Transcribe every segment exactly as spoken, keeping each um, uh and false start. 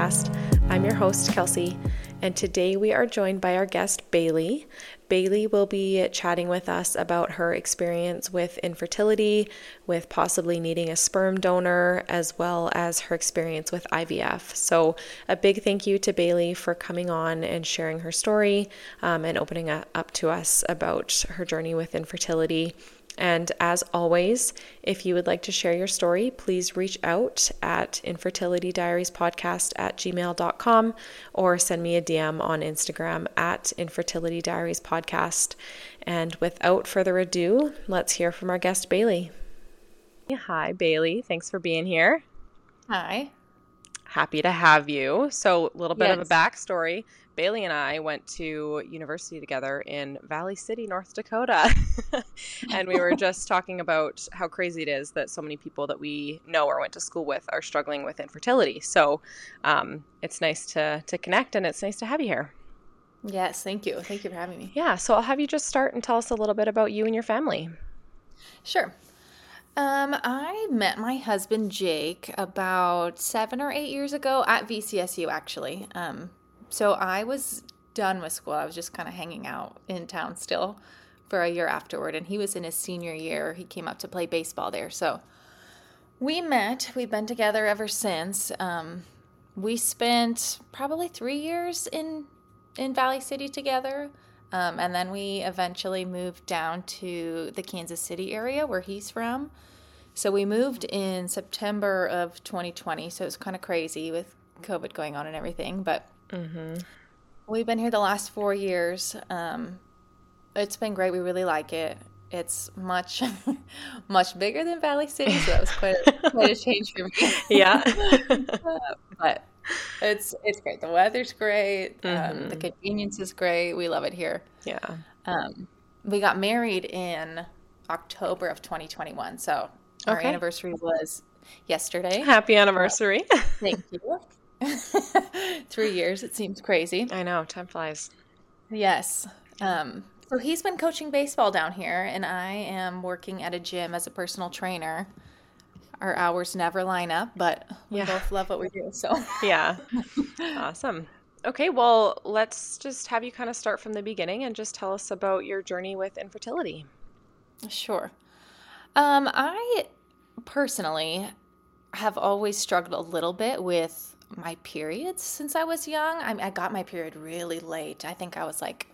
podcast. I'm your host, Kelsey, and today we are joined by our guest, Bailey. Bailey will be chatting with us about her experience with infertility, with possibly needing a sperm donor, as well as her experience with I V F. So a big thank you to Bailey for coming on and sharing her story um, and opening up to us about her journey with infertility. And as always, if you would like to share your story, please reach out at infertilitydiariespodcast at gmail dot com or send me a D M on Instagram at infertilitydiariespodcast. And without further ado, let's hear from our guest, Bailey. Hi, Bailey. Thanks for being here. Hi. Happy to have you. So a little bit Yes. of a backstory. Bailey and I went to university together in Valley City, North Dakota. And we were just talking about how crazy it is that so many people that we know or went to school with are struggling with infertility. So um, it's nice to, to connect, and it's nice to have you here. Yes, thank you. Thank you for having me. Yeah, so I'll have you just start and tell us a little bit about you and your family. Sure. Um, I met my husband, Jake, about seven or eight years ago at V C S U, actually. Um, so I was done with school. I was just kind of hanging out in town still for a year afterward, and he was in his senior year. He came up to play baseball there. So we met. We've been together ever since. Um, we spent probably three years in, in Valley City together. Um, and then we eventually moved down to the Kansas City area where he's from. So we moved in September of twenty twenty. So it was kind of crazy with COVID going on and everything. But Mm-hmm. we've been here the last four years. Um, it's been great. We really like it. It's much, much bigger than Valley City. So that was quite a, quite a change for me. Yeah. Uh, but it's it's great. The weather's great. Um, the Mhm. convenience is great. We love it here. Yeah. Um, we got married in October of twenty twenty-one. So our Okay. anniversary was yesterday. Happy anniversary. Thank you. Three years. It seems crazy. I know, time flies. Yes. Um, so he's been coaching baseball down here, and I am working at a gym as a personal trainer. Our hours never line up, but we Yeah. both love what we do. So Yeah. Awesome. Okay, well, let's just have you kind of start from the beginning and just tell us about your journey with infertility. Sure. Um, I personally have always struggled a little bit with my periods since I was young. I, I got my period really late. I think I was like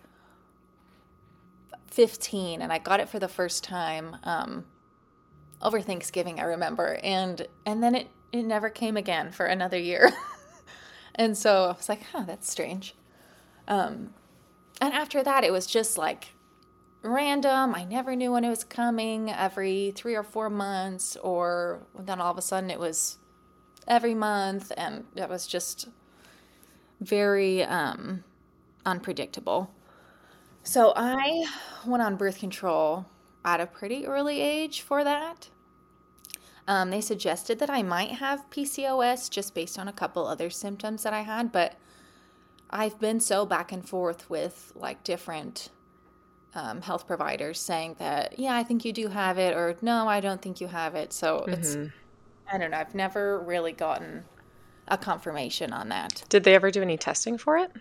fifteen, and I got it for the first time um, over Thanksgiving, I remember. And and then it, it never came again for another year. And so I was like, huh, that's strange. Um, and after that, it was just like random. I never knew when it was coming, every three or four months, or then all of a sudden it was every month, and it was just very um, unpredictable. So I went on birth control at a pretty early age for that. Um, they suggested that I might have P C O S just based on a couple other symptoms that I had, but I've been so back and forth with like different um, health providers saying that, yeah, I think you do have it, or no, I don't think you have it. So it's, Mhm. I don't know, I've never really gotten a confirmation on that. Did they ever do any testing for it?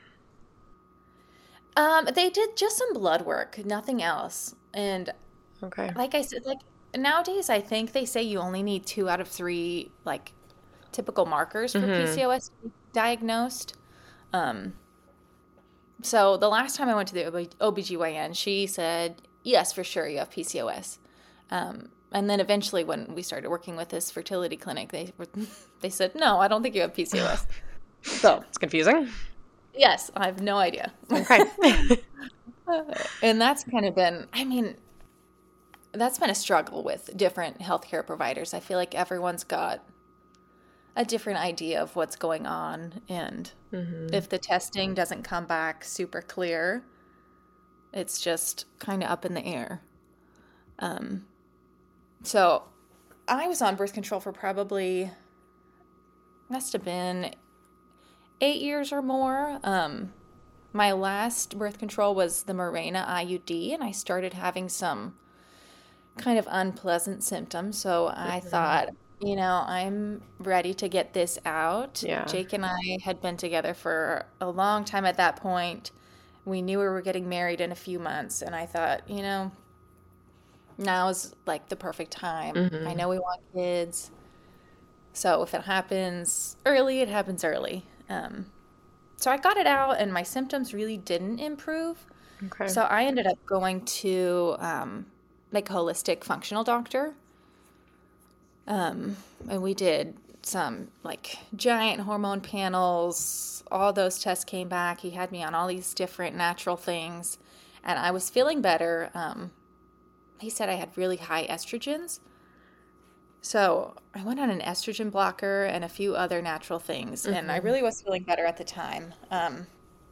Um, they did just some blood work, nothing else. And Okay. like I said, like nowadays, I think they say you only need two out of three like typical markers for Mhm. P C O S to be diagnosed. Um, so the last time I went to the O B G Y N, she said, yes, for sure, you have P C O S. Um, and then eventually when we started working with this fertility clinic, they were, they said, no, I don't think you have P C O S. So It's confusing. yes, I have no idea. Okay. And that's kind of been, I mean, that's been a struggle with different healthcare providers. I feel like everyone's got a different idea of what's going on. And Mhm. if the testing doesn't come back super clear, it's just kind of up in the air. Um, so I was on birth control for probably, must have been eight years or more. Um, my last birth control was the Mirena I U D, and I started having some kind of unpleasant symptoms. So I Mhm. thought, you know, I'm ready to get this out. Yeah. Jake and I had been together for a long time at that point. We knew we were getting married in a few months, and I thought, you know, now's like the perfect time. I Mm-hmm. know we want kids. So if it happens early, it happens early. Um, so I got it out, and my symptoms really didn't improve. Okay. So I ended up going to um, like a holistic functional doctor. Um, and we did some like giant hormone panels. All those tests came back. He had me on all these different natural things, and I was feeling better. Um, he said I had really high estrogens. So I went on an estrogen blocker and a few other natural things, and I Mm-hmm. really was feeling better at the time. Um,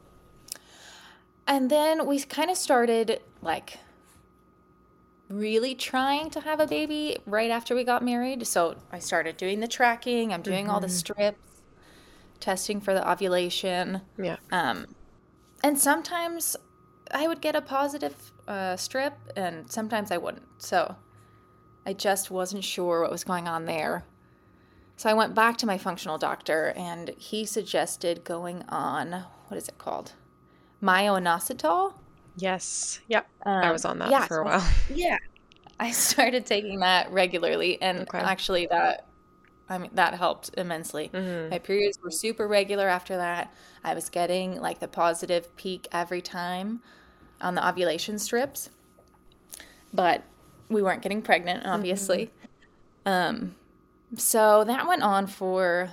and then we kind of started like really trying to have a baby right after we got married. So I started doing the tracking. I'm doing all the Mm-hmm. strips, testing for the ovulation. Yeah. Um, and sometimes I would get a positive uh, strip, and sometimes I wouldn't. So I just wasn't sure what was going on there. So I went back to my functional doctor, and he suggested going on, what is it called? Myo-inositol. Yes. Yep. I was Um, on that yeah, for a so I, while. yeah, I started taking that regularly, and Okay. actually that, I mean, that helped immensely. Mm-hmm. My periods were super regular after that. I was getting like the positive peak every time on the ovulation strips, but we weren't getting pregnant, Mm-hmm. obviously. Um, so that went on for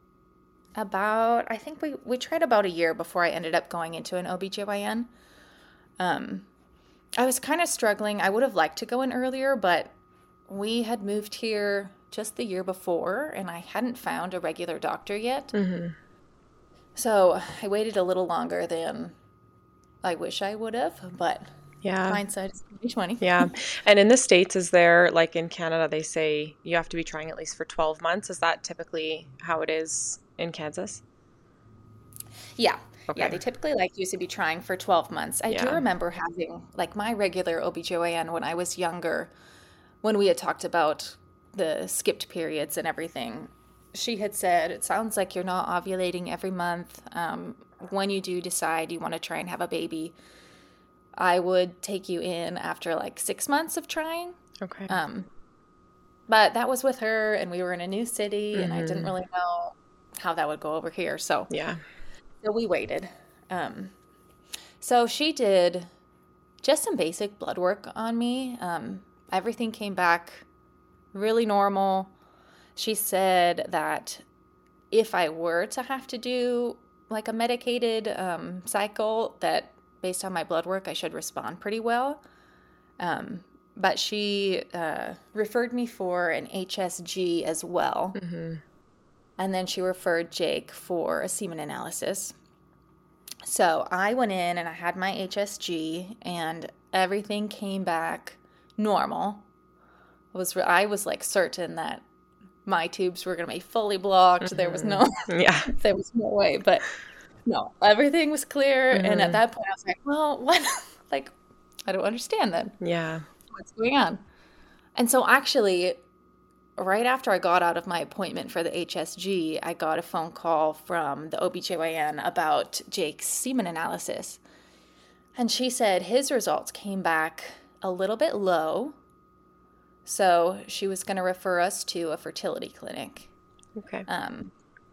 about, I think we, we tried about a year before I ended up going into an O B G Y N. Um, I was kind of struggling. I would have liked to go in earlier, but we had moved here just the year before, and I hadn't found a regular doctor yet. Mm-hmm. So I waited a little longer than I wish I would have, but Yeah. hindsight is twenty twenty. Yeah. And in the States, is there, like in Canada, they say you have to be trying at least for twelve months. Is that typically how it is in Kansas? Yeah. Yeah, Okay. they typically like you to be trying for twelve months. I do Yeah. remember having like my regular O B G Y N when I was younger, when we had talked about the skipped periods and everything. She had said, it sounds like you're not ovulating every month. Um, when you do decide you want to try and have a baby, I would take you in after like six months of trying. Okay. Um, but that was with her, and we were in a new city, and I didn't Mm-hmm. really know how that would go over here. So, Yeah. so we waited. Um, so she did just some basic blood work on me. Um, everything came back really normal. She said that if I were to have to do like a medicated um, cycle, that based on my blood work, I should respond pretty well. Um, but she uh, referred me for an H S G as well. Mm-hmm. And then she referred Jake for a semen analysis. So I went in and I had my H S G, and everything came back normal. I was I was like certain that my tubes were going to be fully blocked. There was no Mm-hmm. Yeah. there was no way, but no, everything was clear. And at Mm-hmm. that point, I was like, well, what? Like, I don't understand then. Yeah. What's going on? And so, actually, right after I got out of my appointment for the H S G, I got a phone call from the O B G Y N about Jake's semen analysis. And she said his results came back a little bit low. So, she was going to refer us to a fertility clinic. Okay. Um,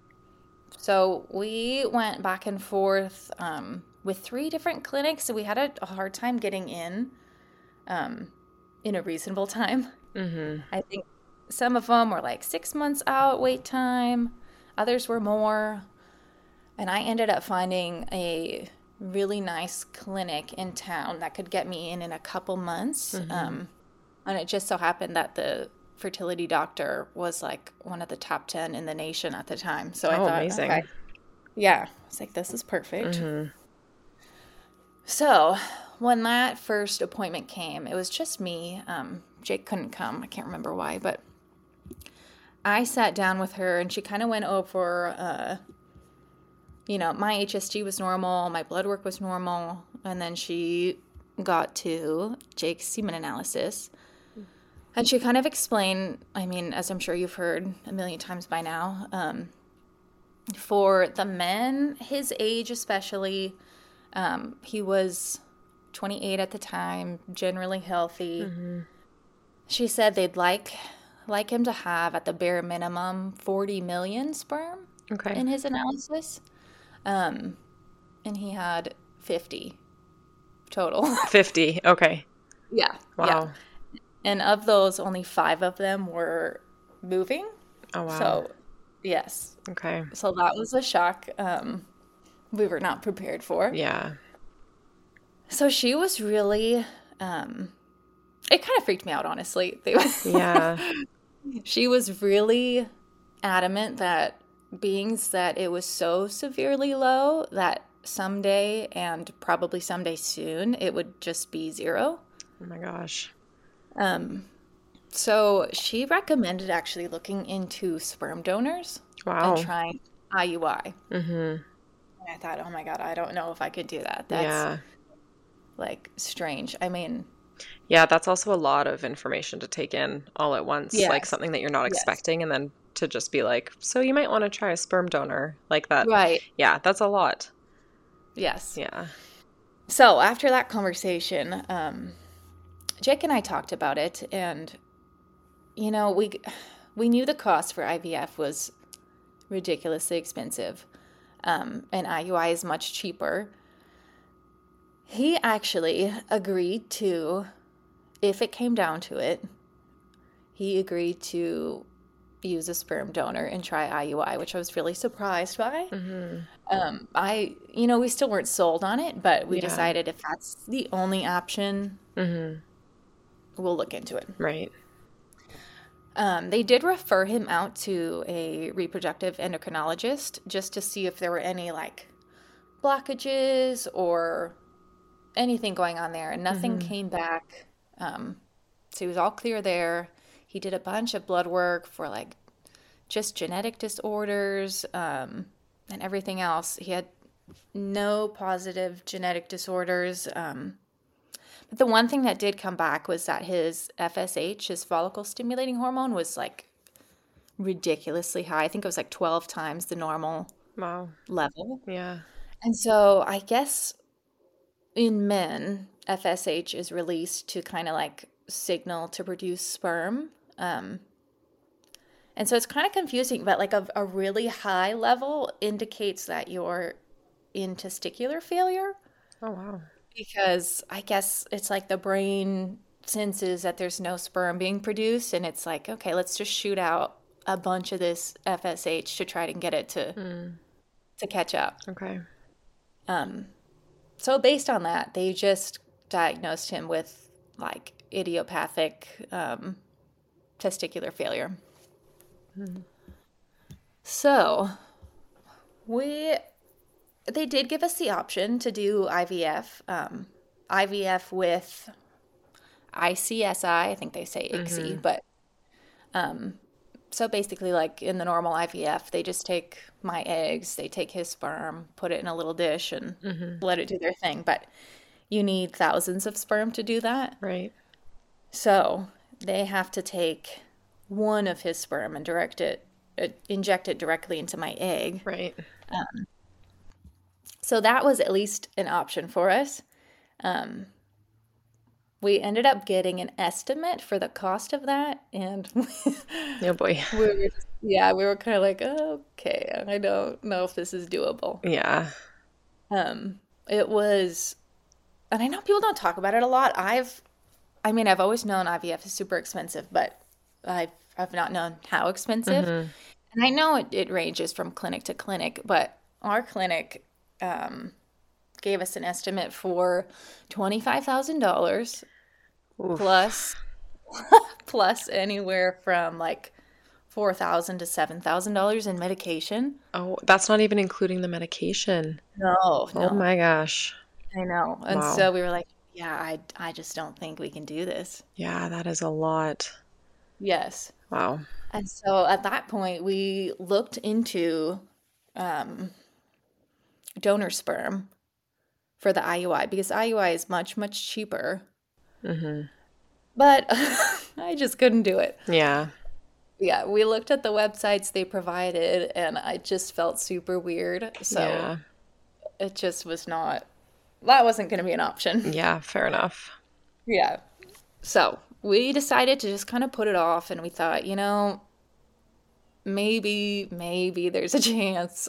So we went back and forth um, with three different clinics. So we had a, a hard time getting in um, in a reasonable time. Mm-hmm. I think some of them were like six months out wait time. Others were more. And I ended up finding a really nice clinic in town that could get me in in a couple months. Mm-hmm. Um, and it just so happened that the fertility doctor was like one of the top ten in the nation at the time. So I Oh, thought, okay, amazing. yeah, I was like, this is perfect. Mm-hmm. So when that first appointment came, it was just me. Um, Jake couldn't come. I can't remember why, but I sat down with her and she kind of went over, uh, you know, my H S G was normal, my blood work was normal, and then she got to Jake's semen analysis. And she kind of explained, I mean, as I'm sure you've heard a million times by now, um, for the men, his age especially, um, he was twenty-eight at the time, generally healthy. Mm-hmm. She said they'd like like him to have at the bare minimum forty million sperm Okay. in his analysis. Um, and he had fifty total. fifty. Okay. Yeah. Wow. Yeah. And of those, only five of them were moving. Oh, wow. So, yes. Okay. So that was a shock um, we were not prepared for. Yeah. So she was really, um, it kind of freaked me out, honestly. They, Yeah. She was really adamant that beings that it was so severely low that someday and probably someday soon it would just be zero. Oh my gosh. Um, so she recommended actually looking into sperm donors Wow. and trying I U I. Mm-hmm. And I thought, oh my God, I don't know if I could do that. That's Yeah. like strange. I mean, Yeah, that's also a lot of information to take in all at once, like yes, something that you're not yes, expecting, and then to just be like, so you might want to try a sperm donor like that. right, Yeah, that's a lot. yes. Yeah. So after that conversation, um, Jake and I talked about it, and you know, we we knew the cost for I V F was ridiculously expensive, um, and I U I is much cheaper. He actually agreed to, if it came down to it, he agreed to use a sperm donor and try I U I, which I was really surprised by. Mm-hmm. Um, I, you know, we still weren't sold on it, but we Yeah. decided if that's the only option, Mm-hmm. we'll look into it. Right. Um, they did refer him out to a reproductive endocrinologist just to see if there were any like blockages or anything going on there, and nothing Mm-hmm. came back. Um, so he was all clear there. He did a bunch of blood work for like just genetic disorders um, and everything else. He had no positive genetic disorders. Um, but the one thing that did come back was that his F S H, his follicle stimulating hormone, was like ridiculously high. I think it was like twelve times the normal Wow. level. Yeah. And so I guess in men, F S H is released to kind of like signal to produce sperm. Um, and so it's kind of confusing, but like a, a really high level indicates that you're in testicular failure Oh, wow. because I guess it's like the brain senses that there's no sperm being produced, and it's like, okay, let's just shoot out a bunch of this F S H to try to get it to Mm. to catch up. Okay. Um, so based on that, they just diagnosed him with like idiopathic um, testicular failure. Mm. So we they did give us the option to do I V F, um, I V F with I C S I. I think they say I C S I, Mm-hmm. but um, so basically, like in the normal I V F, they just take my eggs, they take his sperm, put it in a little dish, and Mm-hmm. let it do their thing. But you need thousands of sperm to do that. Right. So they have to take one of his sperm and direct it, uh, inject it directly into my egg. Right. Um, so that was at least an option for us. Um, we ended up getting an estimate for the cost of that, and Oh, boy. we were, yeah, we were kind of like, okay, I don't know if this is doable. Yeah. Um, it was, and I know people don't talk about it a lot. I've, I mean, I've always known I V F is super expensive, but I've I've not known how expensive. Mm-hmm. And I know it, it ranges from clinic to clinic, but our clinic um, gave us an estimate for twenty-five thousand dollars Oof. plus plus anywhere from like four thousand to seven thousand dollars in medication. Oh, that's not even including the medication. No, Oh no, my gosh. I know. And Wow. so we were like, yeah, I I just don't think we can do this. Yeah, that is a lot. Yes. Wow. And so at that point, we looked into um, donor sperm for the I U I because I U I is much, much cheaper. Mm-hmm. But I just couldn't do it. Yeah. Yeah, we looked at the websites they provided and I just felt super weird. So Yeah. it just was not, that wasn't going to be an option. Yeah, fair enough. Yeah. So we decided to just kind of put it off and we thought, you know, maybe, maybe there's a chance.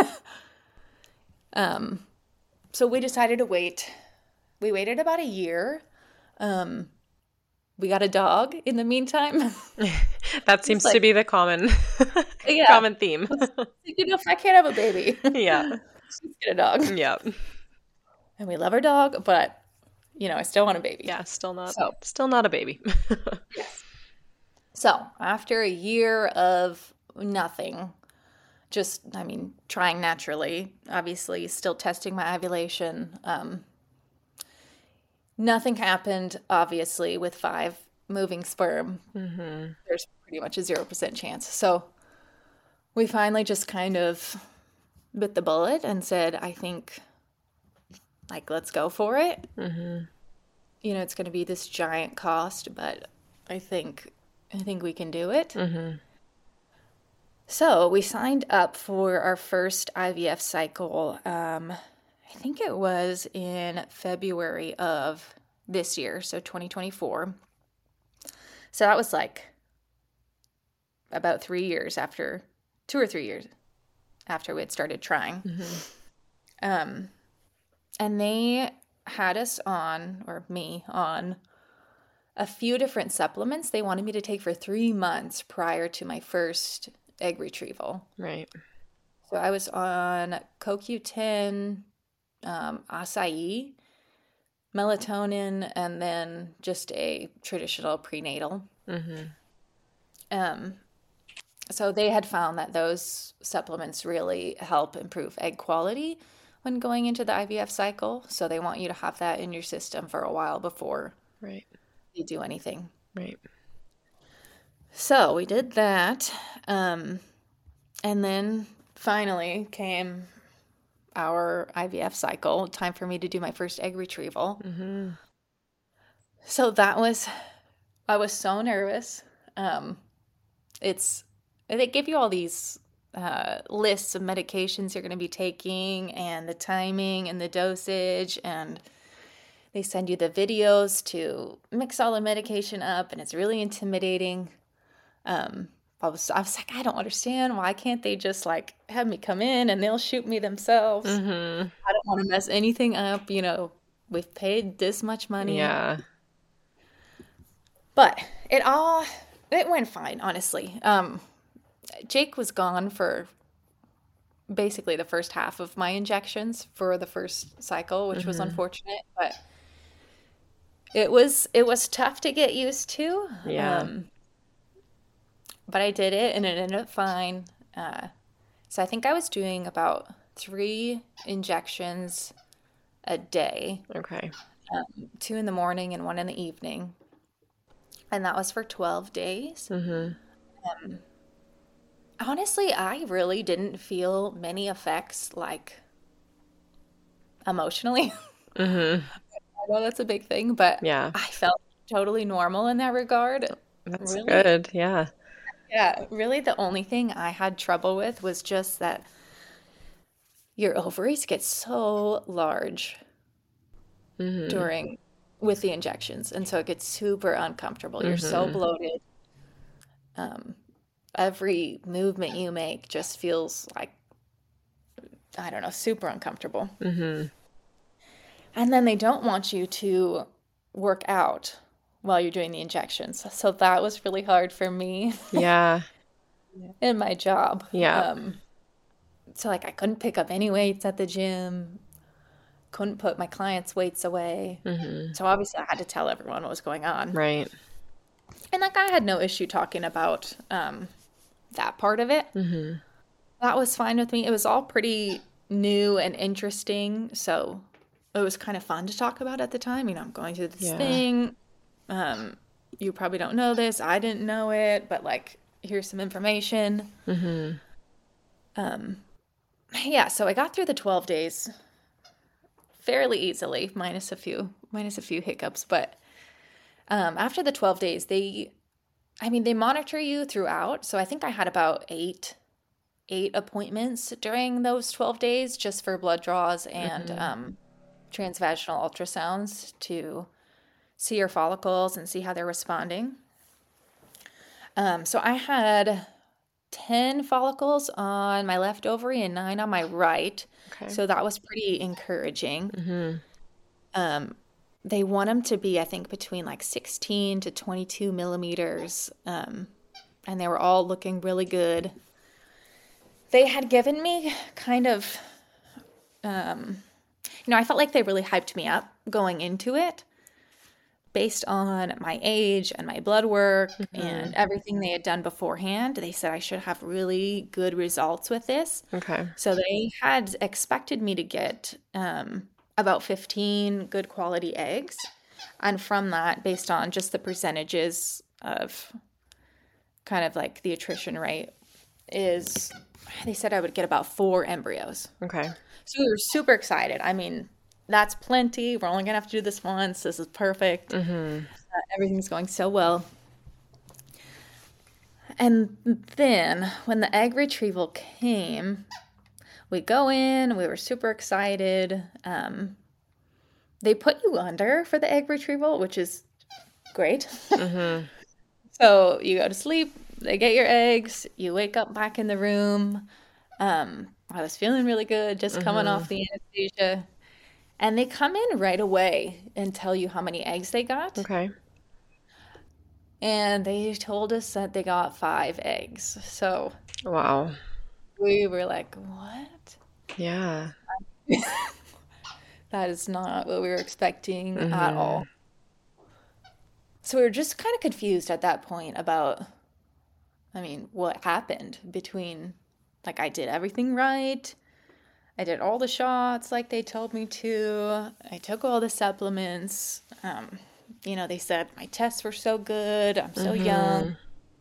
um, so we decided to wait. We waited about a year. Um, we got a dog in the meantime. That seems like, to be the common yeah, common theme. You know, if I can't have a baby, Yeah. let's just get a dog. Yeah. And we love our dog, but you know, I still want a baby. Yeah, still not So, still not a baby. yes. So after a year of nothing, just, I mean, trying naturally, obviously still testing my ovulation, um, nothing happened, obviously, with five moving sperm. Mm-hmm. There's pretty much a zero percent chance. So we finally just kind of bit the bullet and said, I think, like, let's go for it. Mm-hmm. You know, it's going to be this giant cost, but I think, I think we can do it. Mm-hmm. So we signed up for our first I V F cycle. Um, I think it was in February of this year, so twenty twenty-four. So that was like about three years after, two or three years after we had started trying. Mm-hmm. Um, and they had us on, or me on, a few different supplements they wanted me to take for three months prior to my first egg retrieval. Right. So I was on C O Q ten, um, acai, melatonin, and then just a traditional prenatal. Mm-hmm. Um, so they had found that those supplements really help improve egg quality when going into the I V F cycle. So they want you to have that in your system for a while before Right. you do anything. Right. So we did that. Um, and then finally came our I V F cycle, time for me to do my first egg retrieval. Mm-hmm. So that was, I was so nervous. Um, it's, they give you all these uh, lists of medications you're going to be taking and the timing and the dosage, and they send you the videos to mix all the medication up, and it's really intimidating. Um, I was, I was like, I don't understand. Why can't they just like have me come in and they'll shoot me themselves? Mm-hmm. I don't want to mess anything up. You know, we've paid this much money. Yeah. But it all, it went fine, honestly. Um, Jake was gone for basically the first half of my injections for the first cycle, which mm-hmm. was unfortunate, but it was, it was tough to get used to. Yeah. Um, but I did it and it ended up fine. Uh, so I think I was doing about three injections a day. Okay. Um, two in the morning and one in the evening. And that was for twelve days. Mm-hmm. Um, honestly, I really didn't feel many effects, like, emotionally. Mm-hmm. I know that's a big thing, but yeah. I felt totally normal in that regard. That's really, good, yeah. Yeah, really the only thing I had trouble with was just that your ovaries get so large mm-hmm. during... with the injections, and so it gets super uncomfortable. You're mm-hmm. so bloated. Um, every movement you make just feels like, I don't know, super uncomfortable. Mm-hmm. And then they don't want you to work out while you're doing the injections, so that was really hard for me. Yeah. In my job. Yeah. Um, so like I couldn't pick up any weights at the gym. Couldn't put my clients' weights away. Mm-hmm. So obviously I had to tell everyone what was going on. Right. And like I had no issue talking about um, that part of it. Mm-hmm. That was fine with me. It was all pretty new and interesting. So it was kind of fun to talk about at the time. You know, I'm going through this yeah. thing. Um, you probably don't know this. I didn't know it. But like, here's some information. Mm-hmm. Um, yeah, so I got through the twelve days fairly easily, minus a few, minus a few hiccups. But um, after the twelve days, they I mean, they monitor you throughout. So I think I had about eight eight appointments during those twelve days just for blood draws and Mm-hmm. um, transvaginal ultrasounds to see your follicles and see how they're responding. Um, so I had ten follicles on my left ovary and nine on my right. Okay. So that was pretty encouraging. Mm-hmm. Um, they want them to be, I think, between like sixteen to twenty-two millimeters. Um, and they were all looking really good. They had given me kind of, um, you know, I felt like they really hyped me up going into it based on my age and my blood work Mm-hmm. and everything they had done beforehand. They said I should have really good results with this. Okay. So they had expected me to get um, about fifteen good quality eggs. And from that, based on just the percentages of kind of like the attrition rate, is they said I would get about four embryos. Okay. So we were super excited. I mean, that's plenty. We're only going to have to do this once. This is perfect. Mm-hmm. Uh, everything's going so well. And then when the egg retrieval came, we go in, we were super excited. Um, they put you under for the egg retrieval, which is great. Mm-hmm. So you go to sleep, they get your eggs, you wake up back in the room. Um, I was feeling really good, just coming Mm-hmm. off the anesthesia. And they come in right away and tell you how many eggs they got. Okay. And they told us that they got five eggs. So Wow. we were like, what? Yeah. That is not what we were expecting at Mm-hmm. all. So we were just kind of confused at that point about, I mean, what happened between, like, I did everything right. I did all the shots like they told me to. I took all the supplements. Um, you know, they said my tests were so good. I'm so young. Mm-hmm.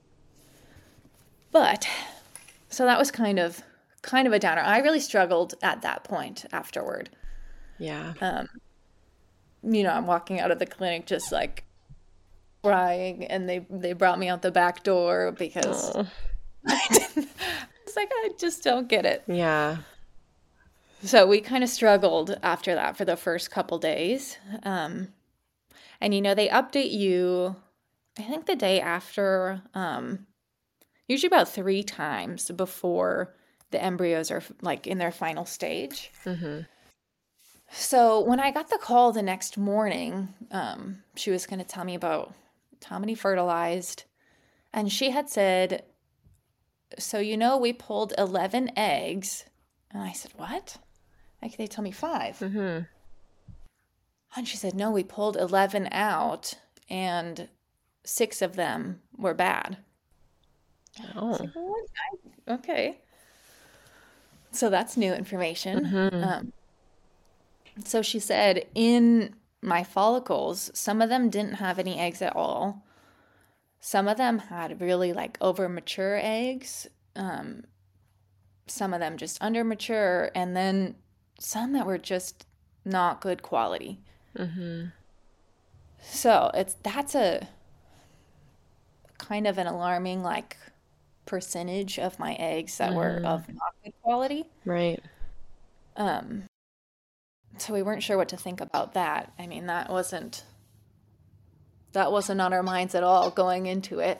But so that was kind of kind of a downer. I really struggled at that point afterward. Yeah. Um, you know, I'm walking out of the clinic just like crying, and they they brought me out the back door because Oh. I didn't. It's like I just don't get it. Yeah. So we kind of struggled after that for the first couple days. Um, and you know, they update you, I think the day after, um, usually about three times before the embryos are like in their final stage. Mm-hmm. So when I got the call the next morning, um, she was going to tell me about how many fertilized. And she had said, so, you know, we pulled eleven eggs. And I said, what? Like, they tell me five. Mm-hmm. And she said, no, we pulled eleven out and six of them were bad. I was Oh. like, what? I- Okay. So that's new information. Mm-hmm. Um, so she said, in my follicles, some of them didn't have any eggs at all. Some of them had really like over mature eggs. Um, some of them just under mature, and then some that were just not good quality. Mm-hmm. So it's that's a kind of an alarming like percentage of my eggs that were Mm-hmm. of not good quality. Right. Um, so we weren't sure what to think about that. I mean, that wasn't that wasn't on our minds at all going into it.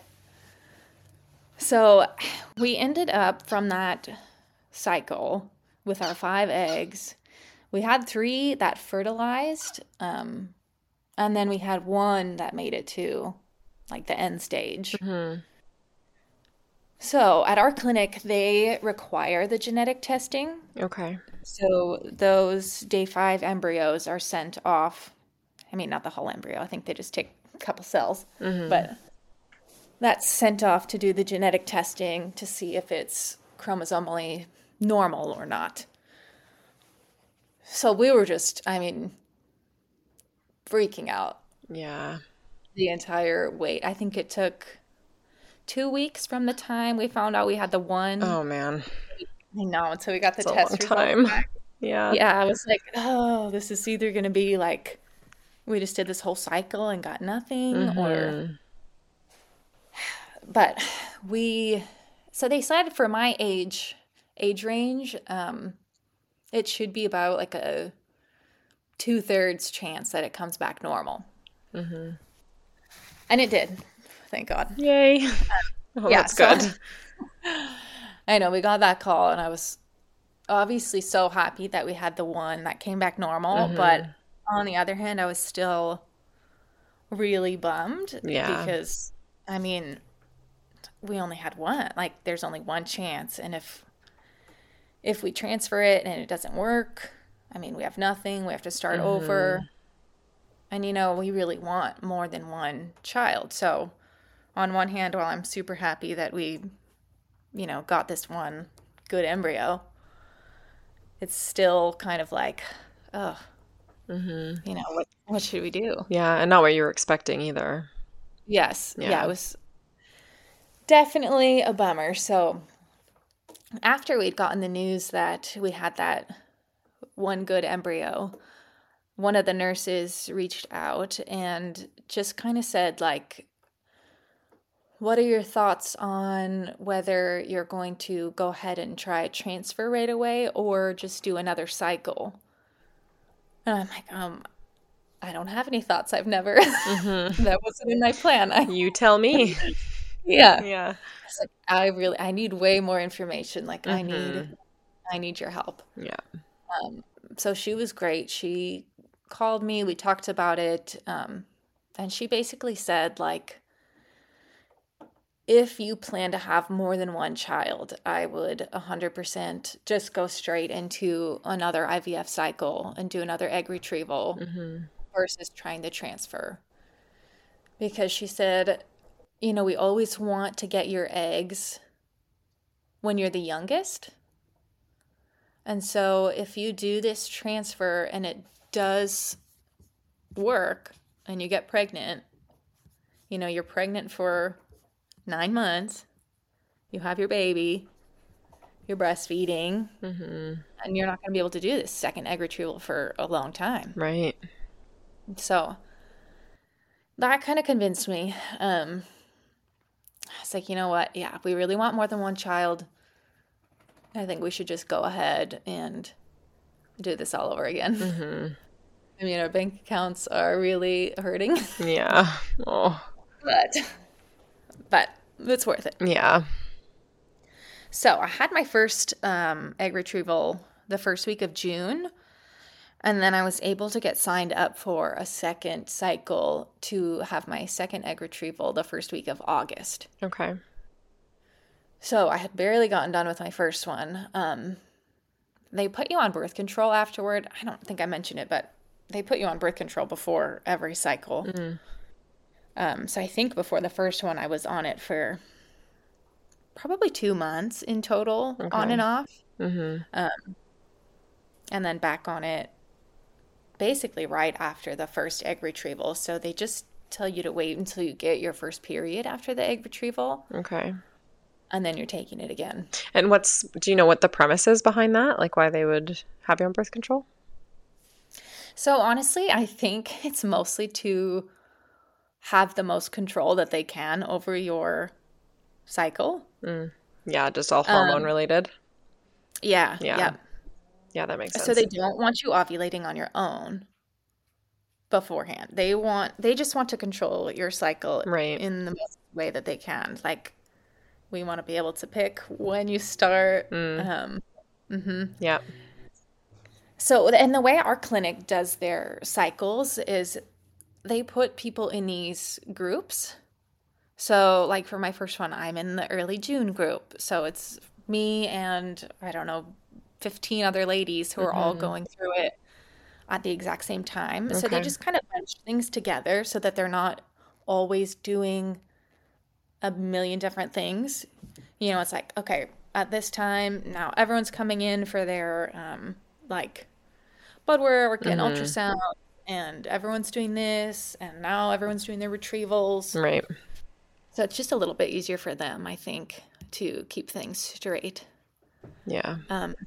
So we ended up from that cycle with our five eggs. We had three that fertilized, um, and then we had one that made it to like the end stage. Mm-hmm. So at our clinic, they require the genetic testing. Okay. So those day five embryos are sent off. I mean, not the whole embryo. I think they just take a couple cells, Mm-hmm. but that's sent off to do the genetic testing to see if it's chromosomally normal or not. So we were just, I mean, freaking out Yeah. the entire wait. I think it took two weeks from the time we found out we had the one. Oh man. I know, until we got the It's a test long results time. back. Yeah. Yeah, I was like, oh, this is either going to be like we just did this whole cycle and got nothing, or Mm-hmm. but we, so they said for my age, age range, um, it should be about like a two thirds chance that it comes back normal. Mm-hmm. And it did. Thank God. Yay. Oh, Yeah. that's So good. I know we got that call and I was obviously so happy that we had the one that came back normal. But Mm-hmm. on the other hand, I was still really bummed Yeah. because, I mean, we only had one. Like, there's only one chance. And if if we transfer it and it doesn't work, I mean, we have nothing. We have to start over. Mm-hmm. And, you know, we really want more than one child. So, on one hand, while I'm super happy that we, you know, got this one good embryo, it's still kind of like, oh, Mm-hmm. you know, what, what should we do? Yeah, and not what you were expecting either. Yes. Yeah, it Yeah. was definitely a bummer. So, after we'd gotten the news that we had that one good embryo, one of the nurses reached out and just kind of said, like, what are your thoughts on whether you're going to go ahead and try transfer right away or just do another cycle? And I'm like, um, I don't have any thoughts. I've never, Mm-hmm. that wasn't in my plan. I, You tell me. yeah. Yeah. It's like, I really, I need way more information. Like, I need, Mm-hmm. I need your help. Yeah. Um, so she was great. She called me, we talked about it, um, and she basically said, like, if you plan to have more than one child, I would one hundred percent just go straight into another I V F cycle and do another egg retrieval Mm-hmm. versus trying to transfer. Because she said, you know, we always want to get your eggs when you're the youngest. And so if you do this transfer and it does work and you get pregnant, you know, you're pregnant for nine months, you have your baby, you're breastfeeding, Mm-hmm. and you're not going to be able to do this second egg retrieval for a long time. Right. So that kind of convinced me. Um, I was like, you know what? Yeah, if we really want more than one child, I think we should just go ahead and do this all over again. Mm-hmm. I mean, our bank accounts are really hurting, Yeah. Oh. but but it's worth it. Yeah. So I had my first um, egg retrieval the first week of June, and then I was able to get signed up for a second cycle to have my second egg retrieval the first week of August. Okay. So I had barely gotten done with my first one. Um, they put you on birth control afterward. I don't think I mentioned it, but they put you on birth control before every cycle. Mm-hmm. Um, so I think before the first one, I was on it for probably two months in total, on Okay. and off. Mm-hmm. Um, and then back on it basically right after the first egg retrieval. So they just tell you to wait until you get your first period after the egg retrieval, Okay. and then you're taking it again. And what's, do you know what the premise is behind that? Like why they would have you on birth control? So honestly, I think it's mostly to have the most control that they can over your cycle. Mm. Yeah, just all hormone Um, related. yeah, Yeah. yeah. Yeah, that makes So sense. they don't want you ovulating on your own beforehand. They want they just want to control your cycle Right. in the best way that they can. Like, we want to be able to pick when you start. Mm. Um, mhm. Yeah. So, and the way our clinic does their cycles is they put people in these groups. So, like for my first one, I'm in the early June group. So it's me and I don't know, fifteen other ladies who are all Mm-hmm. going through it at the exact same time. So they Okay. just kind of bunch things together so that they're not always doing a million different things. You know, it's like, okay, at this time, now everyone's coming in for their um, like blood work and Mm-hmm. ultrasound, and everyone's doing this, and now everyone's doing their retrievals. Right. So it's just a little bit easier for them, I think, to keep things straight. Yeah. Um,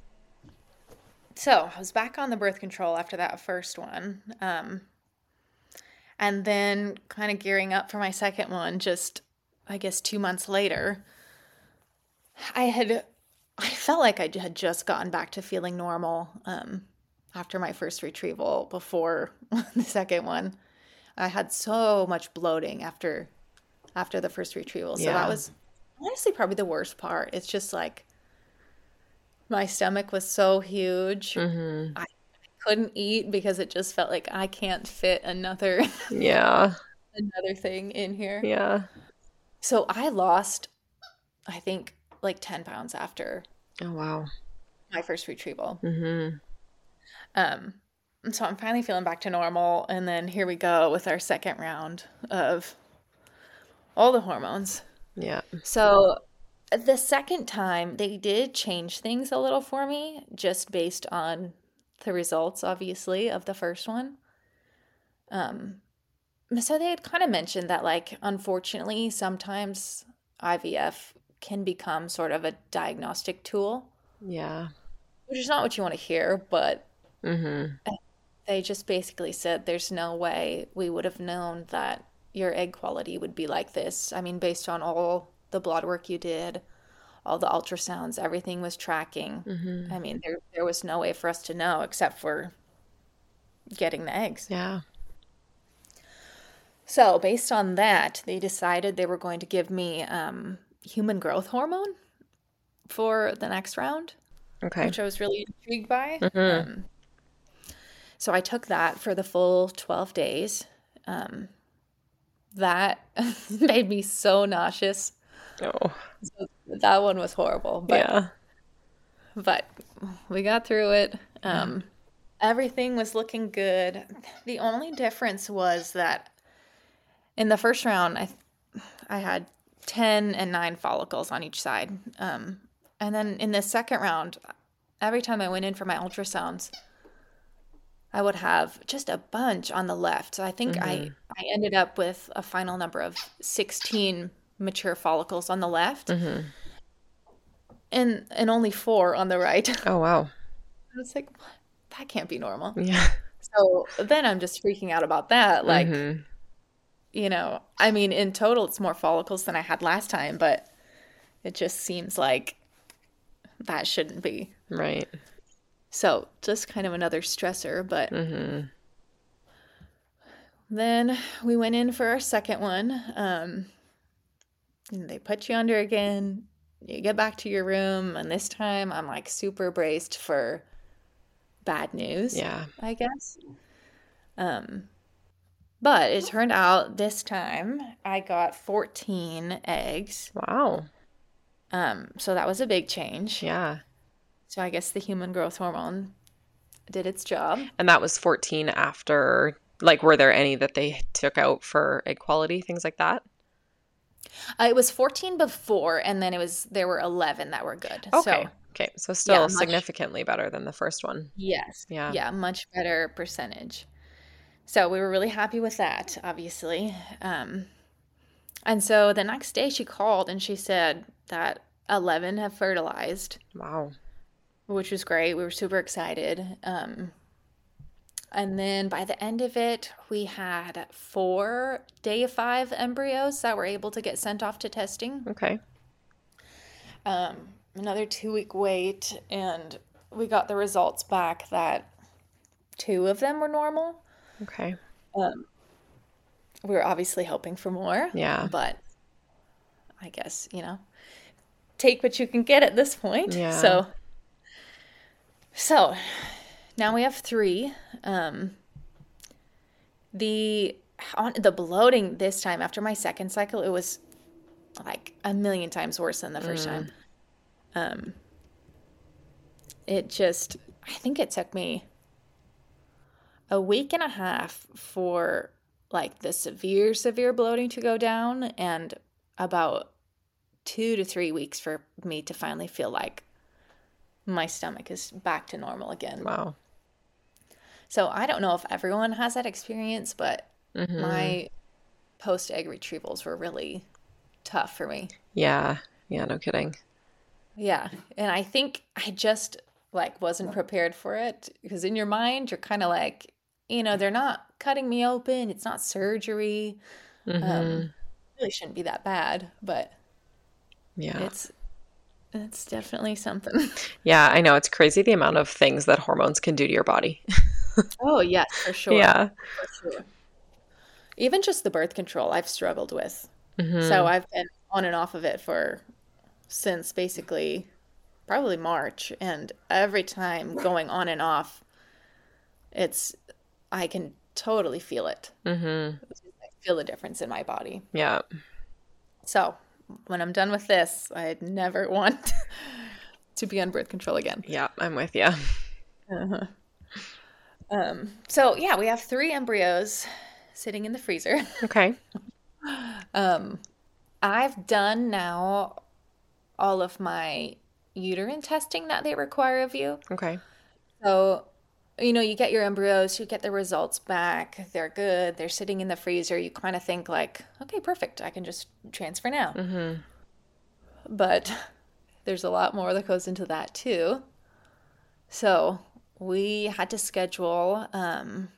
so I was back on the birth control after that first one. Um, and then kind of gearing up for my second one, just I guess two months later, I had, I felt like I had just gotten back to feeling normal um, after my first retrieval before the second one. I had so much bloating after after the first retrieval. So that Yeah. was honestly probably the worst part. It's just like my stomach was so huge. Mm-hmm. I couldn't eat because it just felt like I can't fit another Yeah. another thing in here. Yeah. So I lost, I think, like ten pounds after Oh, wow. my first retrieval. Mm-hmm. Um, so I'm finally feeling back to normal, and then here we go with our second round of all the hormones. Yeah. So the second time they did change things a little for me, just based on the results, obviously, of the first one. Um, so they had kind of mentioned that, like, unfortunately, sometimes I V F can become sort of a diagnostic tool, Yeah. which is not what you want to hear, but Mm-hmm. they just basically said there's no way we would have known that your egg quality would be like this. I mean, based on all the blood work you did, all the ultrasounds, everything was tracking. Mm-hmm. I mean, there there was no way for us to know except for getting the eggs. Yeah. So, based on that, they decided they were going to give me um, human growth hormone for the next round, Okay. which I was really intrigued by. Mm-hmm. Um, so I took that for the full twelve days. Um, that made me so nauseous. Oh. So that one was horrible, but Yeah. but we got through it. Yeah. Um, everything was looking good. The only difference was that in the first round, I I had ten and nine follicles on each side. Um, and then in the second round, every time I went in for my ultrasounds, I would have just a bunch on the left. So I think Mm-hmm. I, I ended up with a final number of sixteen mature follicles on the left Mm-hmm. and, and only four on the right. Oh, wow. I was like, that can't be normal. Yeah. So then I'm just freaking out about that. Like, Mm-hmm. you know, I mean, in total, it's more follicles than I had last time, but it just seems like that shouldn't be. Right. So just kind of another stressor. But Mm-hmm. then we went in for our second one. Um, and they put you under again. You get back to your room, and this time I'm like super braced for bad news, Yeah. I guess. Um, but it turned out this time I got fourteen eggs. Wow. Um, so that was a big change. Yeah. So I guess the human growth hormone did its job. And that was fourteen after, like, were there any that they took out for egg quality, things like that? Uh, it was fourteen before, and then it was there were eleven that were good. Okay. So Okay. So yeah, still much significantly better than the first one. yes, Yeah. yeah, much better percentage. So we were really happy with that, obviously. Um, and so the next day she called and she said that eleven have fertilized, Wow. which was great. We were super excited. Um, and then by the end of it, we had four day five embryos that were able to get sent off to testing. Okay. Um, another two week wait, and we got the results back that two of them were normal. Okay. Um, we were obviously hoping for more, Yeah. but I guess, you know, take what you can get at this point. Yeah. So, so now we have three. Um, the on the bloating this time after my second cycle, it was like a million times worse than the first Mm. time. Um, it just, I think it took me a week and a half for like the severe, severe bloating to go down, and about two to three weeks for me to finally feel like my stomach is back to normal again. Wow. So I don't know if everyone has that experience, but Mm-hmm. my post-egg retrievals were really tough for me. Yeah. Yeah. No kidding. Yeah. And I think I just like wasn't prepared for it, because in your mind, you're kind of like, you know, they're not cutting me open. It's not surgery. Mm-hmm. Um, really shouldn't be that bad, but Yeah. it's it's definitely something. Yeah, I know. It's crazy the amount of things that hormones can do to your body. Oh, yes, for sure. Yeah. For sure. Even just the birth control I've struggled with. So Hmm. I've been on and off of it for since basically probably March, and every time going on and off, it's I can totally feel it. Hmm. I feel the difference in my body. Yeah. So when I'm done with this, I'd never want to be on birth control again. Yeah, I'm with you. Uh-huh. Um, so yeah, we have three embryos sitting in the freezer. Okay. Um, I've done now all of my uterine testing that they require of you. Okay. So, you know, you get your embryos, you get the results back, they're good, they're sitting in the freezer. You kind of think like, okay, perfect, I can just transfer now. Hmm. But there's a lot more that goes into that too. So we had to schedule, um,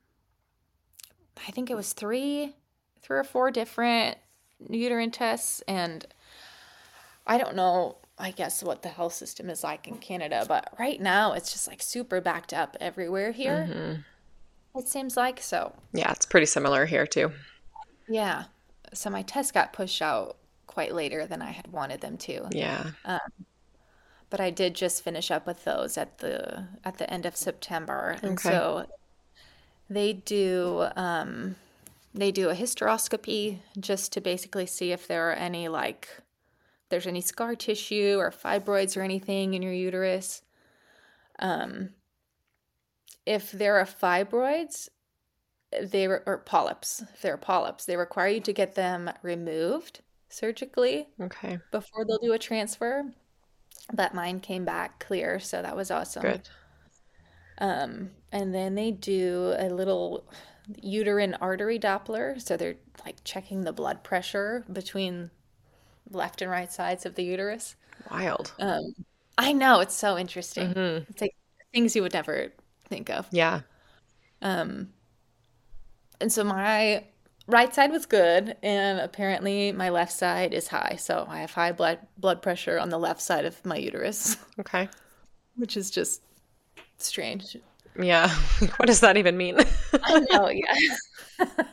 I think it was three, three or four different uterine tests, and I don't know, I guess what the health system is like in Canada, but right now it's just like super backed up everywhere here. Hmm. It seems like so. Yeah, it's pretty similar here too. Yeah. So my tests got pushed out quite later than I had wanted them to. Yeah. Um, but I did just finish up with those at the at the end of September. And Okay. so they do um, they do a hysteroscopy just to basically see if there are any like there's any scar tissue or fibroids or anything in your uterus. Um, if there are fibroids, they re- or polyps, if there are polyps, they require you to get them removed surgically Okay. before they'll do a transfer. But mine came back clear, so that was awesome. Good. Um, and then they do a little uterine artery Doppler, so they're like checking the blood pressure between left and right sides of the uterus. Wild. Um, I know, it's so interesting. Hmm. It's like things you would never think of. Yeah. Um, and so my right side was good, and apparently my left side is high. So I have high blood blood pressure on the left side of my uterus, Okay. which is just strange. Yeah. What does that even mean? I know, yeah.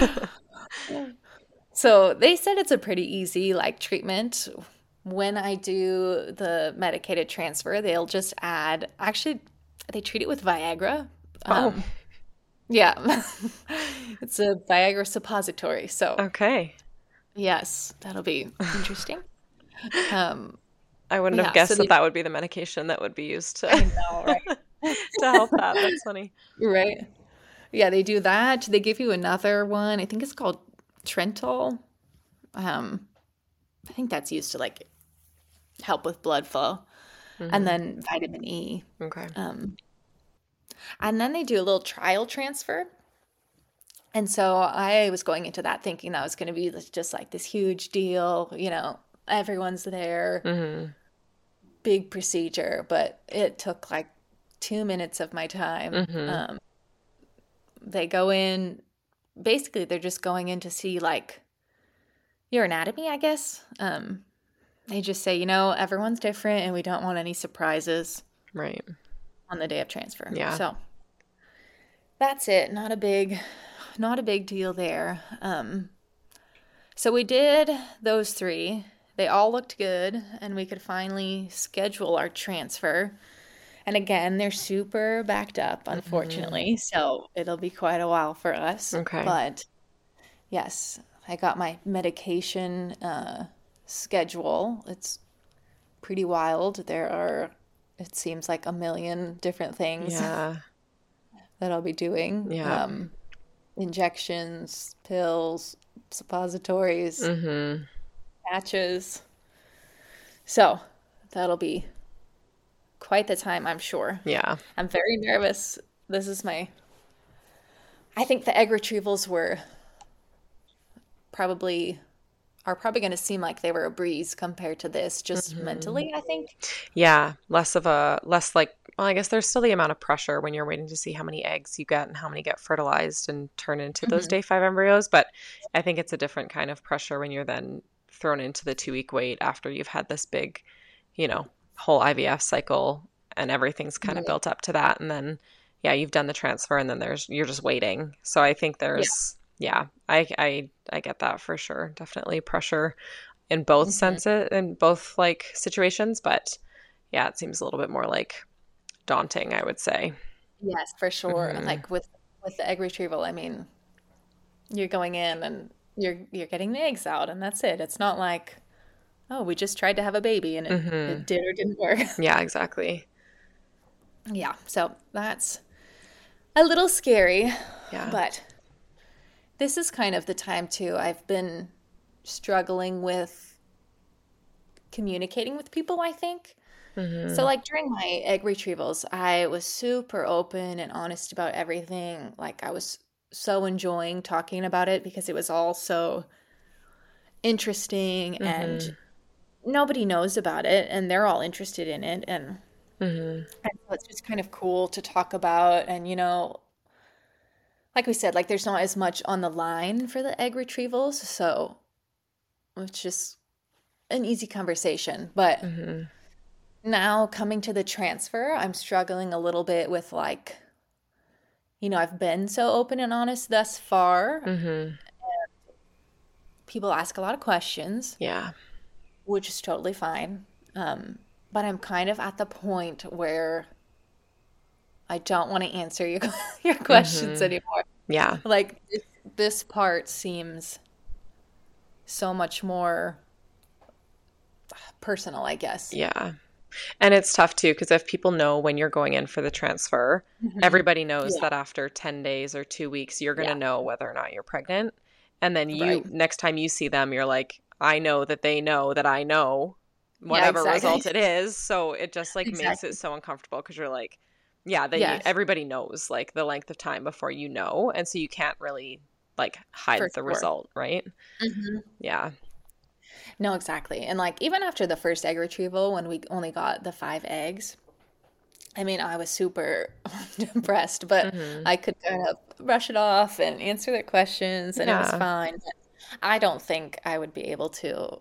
So they said it's a pretty easy like treatment. When I do the medicated transfer, they'll just add, actually, they treat it with Viagra. Oh, Um, yeah, it's a Viagra suppository. So okay. yes, that'll be interesting. Um, I wouldn't have yeah, so guessed that they, that would be the medication that would be used I to know, right? to help that. That's funny. Right. Yeah, they do that. They give you another one. I think it's called Trentol. Um, I think that's used to like help with blood flow, and Hmm. then vitamin E. Okay. Um, and then they do a little trial transfer. And so I was going into that thinking that was going to be this- just like this huge deal, you know, everyone's there, Hmm. big procedure, but it took like two minutes of my time. Hmm. Um, they go in, basically, they're just going in to see like your anatomy, I guess. Um, they just say, you know, everyone's different and we don't want any surprises Right. on the day of transfer. Yeah. So that's it. Not a big, not a big deal there. Um, so we did those three. They all looked good, and we could finally schedule our transfer. And again, they're super backed up, Hmm. unfortunately. So it'll be quite a while for us. Okay. But yes, I got my medication uh, schedule. It's pretty wild. There are, it seems like a million different things Yeah. that I'll be doing. Yeah. Um, injections, pills, suppositories, Hmm. patches. So that'll be quite the time, I'm sure. Yeah. I'm very nervous. This is my, I think the egg retrievals were probably are probably going to seem like they were a breeze compared to this, just Mm-hmm. mentally, I think. Yeah, less of a less like well, I guess there's still the amount of pressure when you're waiting to see how many eggs you get and how many get fertilized and turn into those Hmm. day five embryos. But I think it's a different kind of pressure when you're then thrown into the two week wait after you've had this big, you know, whole I V F cycle and everything's kind of Right. built up to that. And then, yeah, you've done the transfer and then there's you're just waiting. So I think Yeah. there's, yeah, I I I get that for sure. Definitely pressure in both Hmm. senses, in both like situations, but yeah, it seems a little bit more like daunting, I would say. Yes, for sure. Hmm. Like with with the egg retrieval, I mean, you're going in and you're you're getting the eggs out and that's it. It's not like, oh, we just tried to have a baby and it Hmm. it did or didn't work. Yeah, exactly. Yeah, so that's a little scary, Yeah. but this is kind of the time too. I've been struggling with communicating with people, I think. So, Hmm. like during my egg retrievals, I was super open and honest about everything. Like, I was so enjoying talking about it because it was all so interesting and Hmm. nobody knows about it and they're all interested in it. And, Hmm. and so it's just kind of cool to talk about. And, you know, like we said, like there's not as much on the line for the egg retrievals. So it's just an easy conversation. But Hmm. now coming to the transfer, I'm struggling a little bit with like, you know, I've been so open and honest thus far. Hmm. People ask a lot of questions, Yeah. which is totally fine. Um, but I'm kind of at the point where I don't want to answer your your questions Hmm. anymore. Yeah. Like this, this part seems so much more personal, I guess. Yeah. And it's tough too, because if people know when you're going in for the transfer, Hmm. everybody knows Yeah, that after ten days or two weeks, you're going to yeah, know whether or not you're pregnant. And then you, right. next time you see them, you're like, I know that they know that I know Yeah, whatever exactly. result it is. So it just like makes it Exactly. so uncomfortable because you're like, yeah, then you, Yes, everybody knows like the length of time before you know. And so you can't really like for hide the sure. result, right? Hmm. Yeah. No, exactly. And like even after the first egg retrieval, when we only got the five eggs, I mean, I was super depressed, but Hmm. I could kind of brush it off and answer their questions, and it was Yeah. fine. But I don't think I would be able to,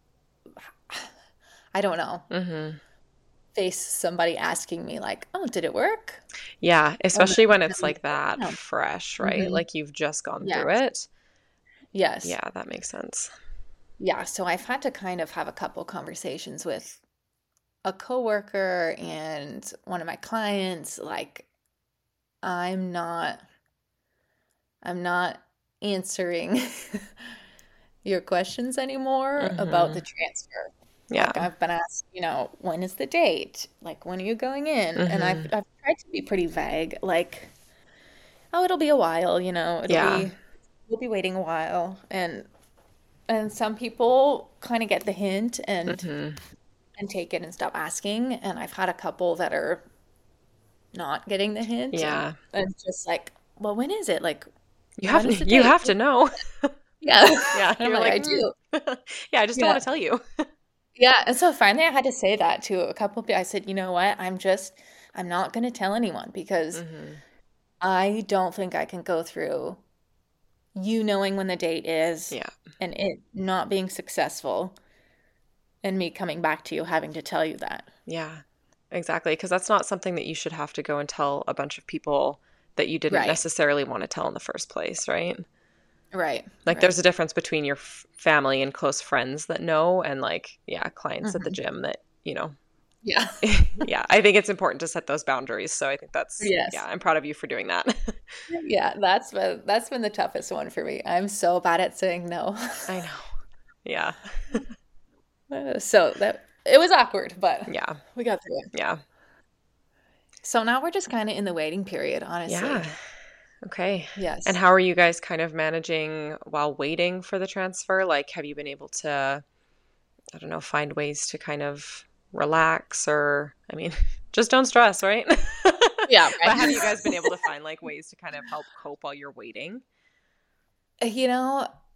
I don't know, Hmm. face somebody asking me like, "Oh, did it work?" Yeah, And especially then when it's telling me, like like, that "No." fresh, right? Hmm. Like you've just gone through Yes. it. Yes. Yeah, that makes sense. Yeah. So I've had to kind of have a couple conversations with a coworker and one of my clients. Like, I'm not, I'm not answering your questions anymore about the Hmm. transfer. Yeah. Like I've been asked, you know, when is the date? Like when are you going in? And I've Hmm. I've tried to be pretty vague, like, oh, it'll be a while, you know, it'll Yeah. be we'll be waiting a while. And and some people kind of get the hint and Hmm. and take it and stop asking. And I've had a couple that are not getting the hint and Yeah. and just like, well, when is it? Like, You have when is the you date? have to know. Yeah. Yeah, And I'm you're like, like, I mm. do. Yeah, I just don't Yeah. want to tell you. Yeah, and so finally I had to say that to a couple of people. I said, you know what? I'm just, I'm not going to tell anyone because Hmm. I don't think I can go through you knowing when the date is Yeah. and it not being successful and me coming back to you having to tell you that. Yeah. Exactly, because that's not something that you should have to go and tell a bunch of people that you didn't Right, necessarily want to tell in the first place, right? right, Like right. there's a difference between your f family and close friends that know and like, yeah, clients at the Hmm. gym that, you know, Yeah. yeah, I think it's important to set those boundaries. So I think that's, yeah, Yes. I'm proud of you for doing that. Yeah, that's been that's been the toughest one for me. I'm so bad at saying no. I know. Yeah. Uh, So that it was awkward, but Yeah. we got through it. Yeah. So now we're just kind of in the waiting period, honestly. Yeah. Okay. And Yes. how are you guys kind of managing while waiting for the transfer? Like, have you been able to, I don't know, find ways to kind of relax or, I mean, just don't stress, right? Yeah, But have you right. guys been able to find like ways to kind of help cope while you're waiting? You know,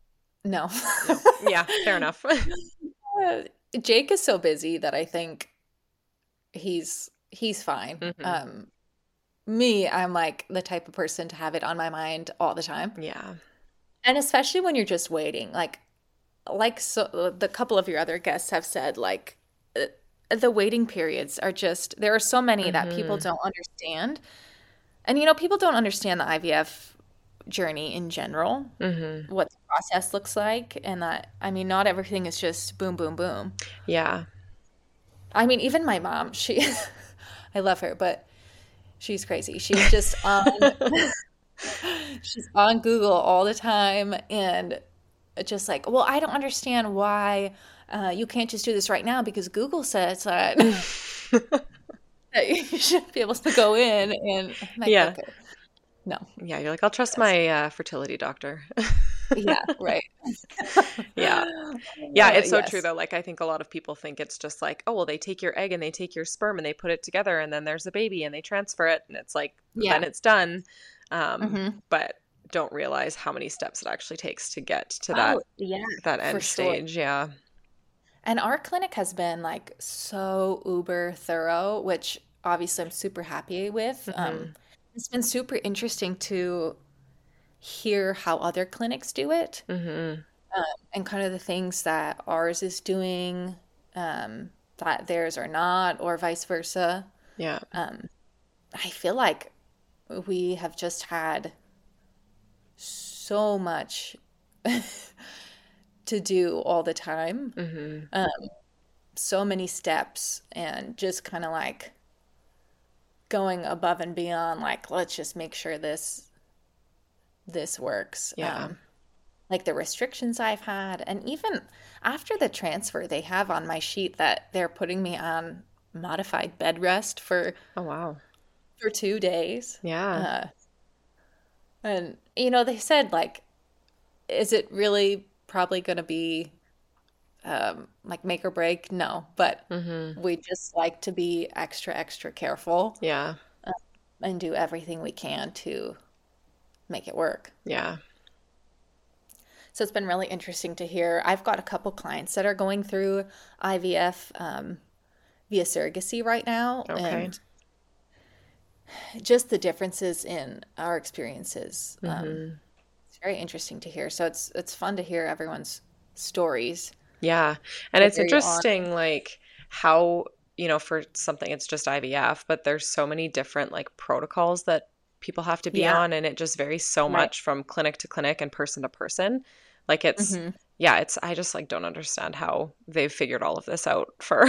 No. No. Yeah, fair enough. Uh, Jake is so busy that I think he's he's fine. hmm Um, me, I'm like the type of person to have it on my mind all the time. Yeah. And especially when you're just waiting, like like so the couple of your other guests have said, like uh, the waiting periods are just there are so many that people hmm don't understand. And you know, people don't understand the I V F journey in general, hmm what the process looks like, and that I mean, not everything is just boom, boom, boom. Yeah. I mean, even my mom, she I love her, but she's crazy. She's just on she's on Google all the time and just like, well, I don't understand why uh, you can't just do this right now because Google says that, that you should be able to go in and I'm like, Yeah. okay, no. Yeah, you're like, I'll trust Yes. my uh, fertility doctor. Yeah, right. Yeah. Yeah, Uh, it's so true yes. though. Like I think a lot of people think it's just like, oh, well, they take your egg and they take your sperm and they put it together and then there's a baby and they transfer it and it's like then Yeah. it's done. Um, hmm but don't realize how many steps it actually takes to get to that Oh, yeah, that for end sure. stage. Yeah. And our clinic has been like so uber thorough, which obviously I'm super happy with. Um, hmm it's been super interesting to hear how other clinics do it, hmm um, and kind of the things that ours is doing, um, that theirs are not, or vice versa. Yeah. Um, I feel like we have just had so much to do all the time, hmm um, so many steps, and just kind of like going above and beyond. Like, let's just make sure this this works. Yeah. Um, like the restrictions I've had, and even after the transfer, they have on my sheet that they're putting me on modified bed rest for Oh, wow. for two days. Yeah. Uh, and you know, they said like, is it really probably going to be um, like make or break? No, but hmm we just like to be extra, extra careful Yeah. and do everything we can to make it work. Yeah. So it's been really interesting to hear. I've got a couple clients that are going through I V F um, via surrogacy right now, Okay. and just the differences in our experiences. Um, hmm it's very interesting to hear. So it's it's fun to hear everyone's stories. Yeah. And They're it's very on. interesting, like, how, you know, for something, it's just I V F, but there's so many different, like, protocols that people have to be Yeah, on. And it just varies so right. much from clinic to clinic and person to person. Like, it's, hmm yeah, it's, I just, like, don't understand how they've figured all of this out for,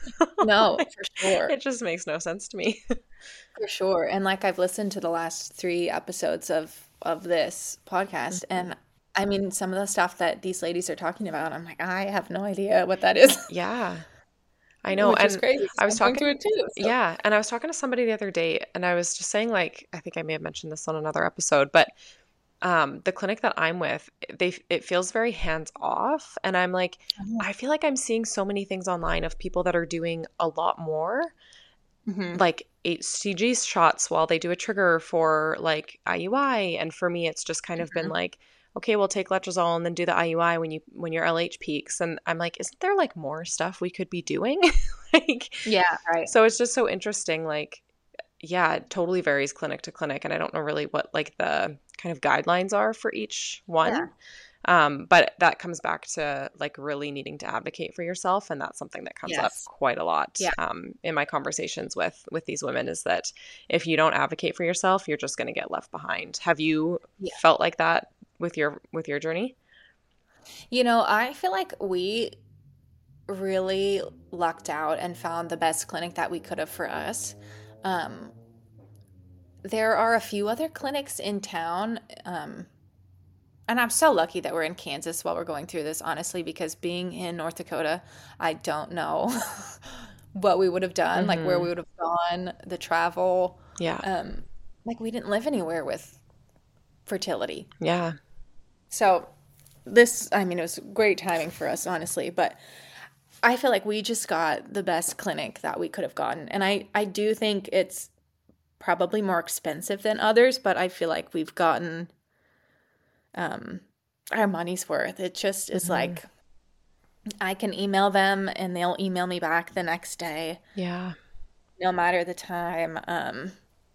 No, like, for sure. it just makes no sense to me. For sure. And like I've listened to the last three episodes of of this podcast, and I mean some of the stuff that these ladies are talking about, I'm like, I have no idea what that is, Yeah. I know. which is And crazy because I was I'm going talking, through it too. So yeah. And I was talking to somebody the other day and I was just saying, like, I think I may have mentioned this on another episode, but um, the clinic that I'm with, they it feels very hands off. And I'm like, I feel like I'm seeing so many things online of people that are doing a lot more, hmm like H C G shots while they do a trigger for like I U I. And for me, it's just kind of been like, okay, we'll take letrozole and then do the I U I when you when your L H peaks. And I'm like, isn't there like more stuff we could be doing? Like, Yeah, right. so it's just so interesting. Like, yeah, it totally varies clinic to clinic, and I don't know really what like the kind of guidelines are for each Yeah. one. Um, but that comes back to like really needing to advocate for yourself, and that's something that comes up Yes. quite a lot Yeah. um, in my conversations with with these women. Is that if you don't advocate for yourself, you're just going to get left behind. Have you Yeah. felt like that with your with your journey? You know, I feel like we really lucked out and found the best clinic that we could have for us. Um, there are a few other clinics in town. Um, And I'm so lucky that we're in Kansas while we're going through this, honestly, because being in North Dakota, I don't know what we would have done, like where Mm-hmm. we would have gone, the travel. Yeah. Um, like we didn't live anywhere with fertility. Yeah. So this, I mean, it was great timing for us, honestly, but I feel like we just got the best clinic that we could have gotten. And I, I do think it's probably more expensive than others, but I feel like we've gotten um, our money's worth. It just is Mm-hmm. like I can email them and they'll email me back the next day, Yeah. no matter the time. Um,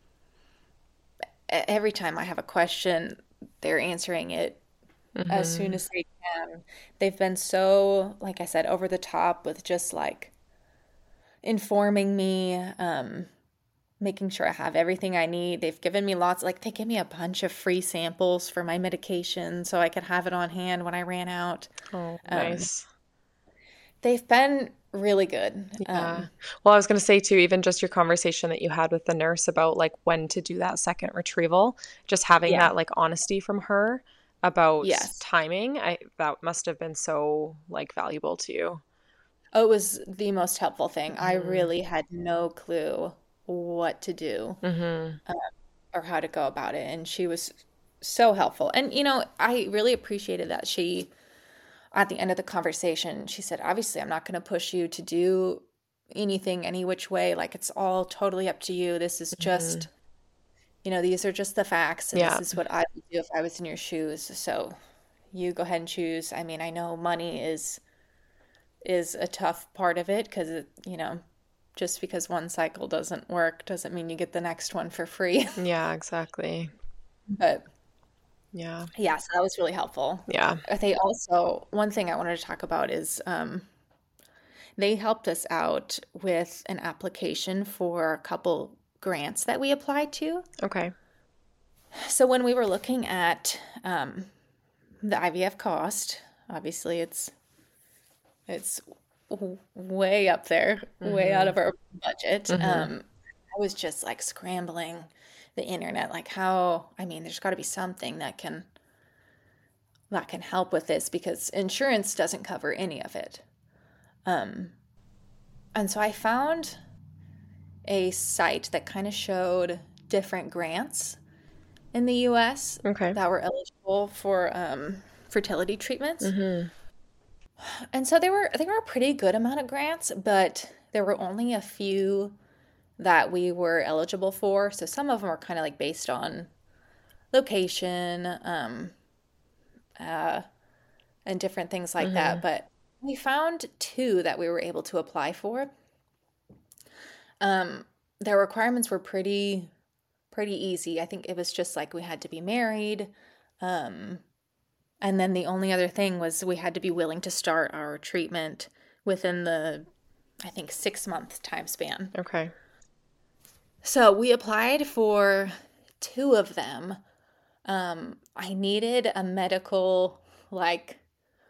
e- every time I have a question, they're answering it as soon Mm-hmm. as they can. They've been so, like I said, over the top with just like informing me, um, making sure I have everything I need. They've given me lots, like they give me a bunch of free samples for my medication so I could have it on hand when I ran out. Oh, Um, nice. they've been really good. Yeah. Um, Well, I was going to say too, even just your conversation that you had with the nurse about like when to do that second retrieval, just having yeah, that like honesty from her about yes. timing, I that must have been so like valuable to you. Oh, it was the most helpful thing. I Hmm. really had no clue what to do Hmm. uh, or how to go about it. And she was so helpful. And, you know, I really appreciated that she, at the end of the conversation, she said, obviously, I'm not going to push you to do anything any which way. Like, it's all totally up to you. This is Hmm. just, you know, these are just the facts. And this Yeah. is what I would do if I was in your shoes. So you go ahead and choose. I mean, I know money is is a tough part of it because, you know, just because one cycle doesn't work doesn't mean you get the next one for free. Yeah, exactly. But Yeah. yeah, so that was really helpful. Yeah. Uh, They also, one thing I wanted to talk about is um, they helped us out with an application for a couple grants that we applied to. Okay. So when we were looking at um, the I V F cost, obviously it's it's w- way up there, way out Hmm. of our budget. Hmm. Um, I was just like scrambling the internet, like how, I mean, there's got to be something that can that can help with this because insurance doesn't cover any of it. Um, and so I found a site that kind of showed different grants in the U S Okay. that were eligible for um, fertility treatments. Hmm. And so there were there were a pretty good amount of grants, but there were only a few that we were eligible for. So some of them are kind of like based on location, um, uh, and different things like that. Hmm. But we found two that we were able to apply for. Um, their requirements were pretty pretty easy. I think it was just like we had to be married. Um, and then the only other thing was we had to be willing to start our treatment within the, I think, six month time span. Okay. So we applied for two of them. Um, I needed a medical, like,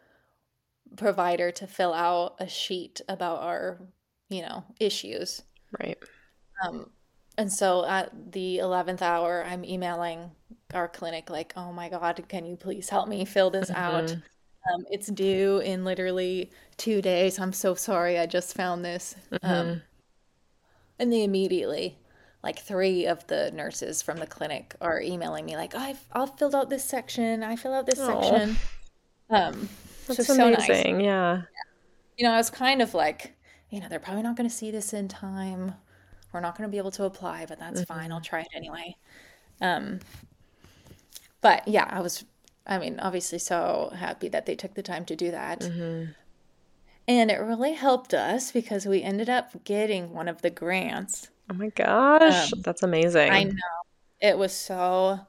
provider to fill out a sheet about our, you know, issues. Right. Um, and so at the eleventh hour, I'm emailing our clinic, like, oh my God, can you please help me fill this out? Hmm. Um, it's due in literally two days. I'm so sorry. I just found this. Um, Hmm. and they immediately, like three of the nurses from the clinic are emailing me, like, I've I'll filled out this section. I fill out this Oh, section. Um, so that's so nice. amazing. Yeah. You know, I was kind of like, you know, they're probably not going to see this in time. We're not going to be able to apply, but that's fine. I'll Hmm. try it anyway. Um, but yeah, I was, I mean, obviously so happy that they took the time to do that. Hmm. And it really helped us because we ended up getting one of the grants. Oh my gosh, Um, that's I amazing. know it was so,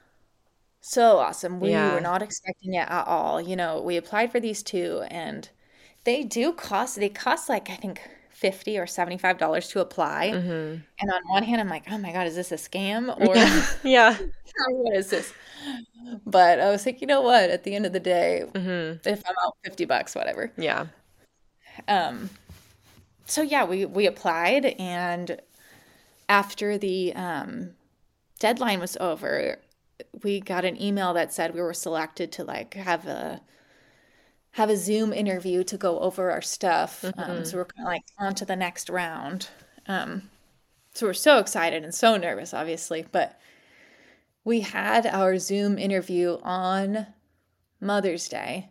so awesome. We were Yeah. not expecting it at all. You know, we applied for these two and they do cost, they cost like, I think, fifty or seventy-five dollars to apply. Hmm. And on one hand, I'm like, oh my God, is this a scam or Yeah. Yeah. what is this? But I was like, you know what? At the end of the day, Hmm. if I'm out fifty bucks, whatever. Yeah. Um, so yeah, we we applied, and after the um, deadline was over, we got an email that said we were selected to like have a have a Zoom interview to go over our stuff. Um, Hmm. so we're kind of like on to the next round. Um, so we're so excited and so nervous, obviously, but we had our Zoom interview on Mother's Day,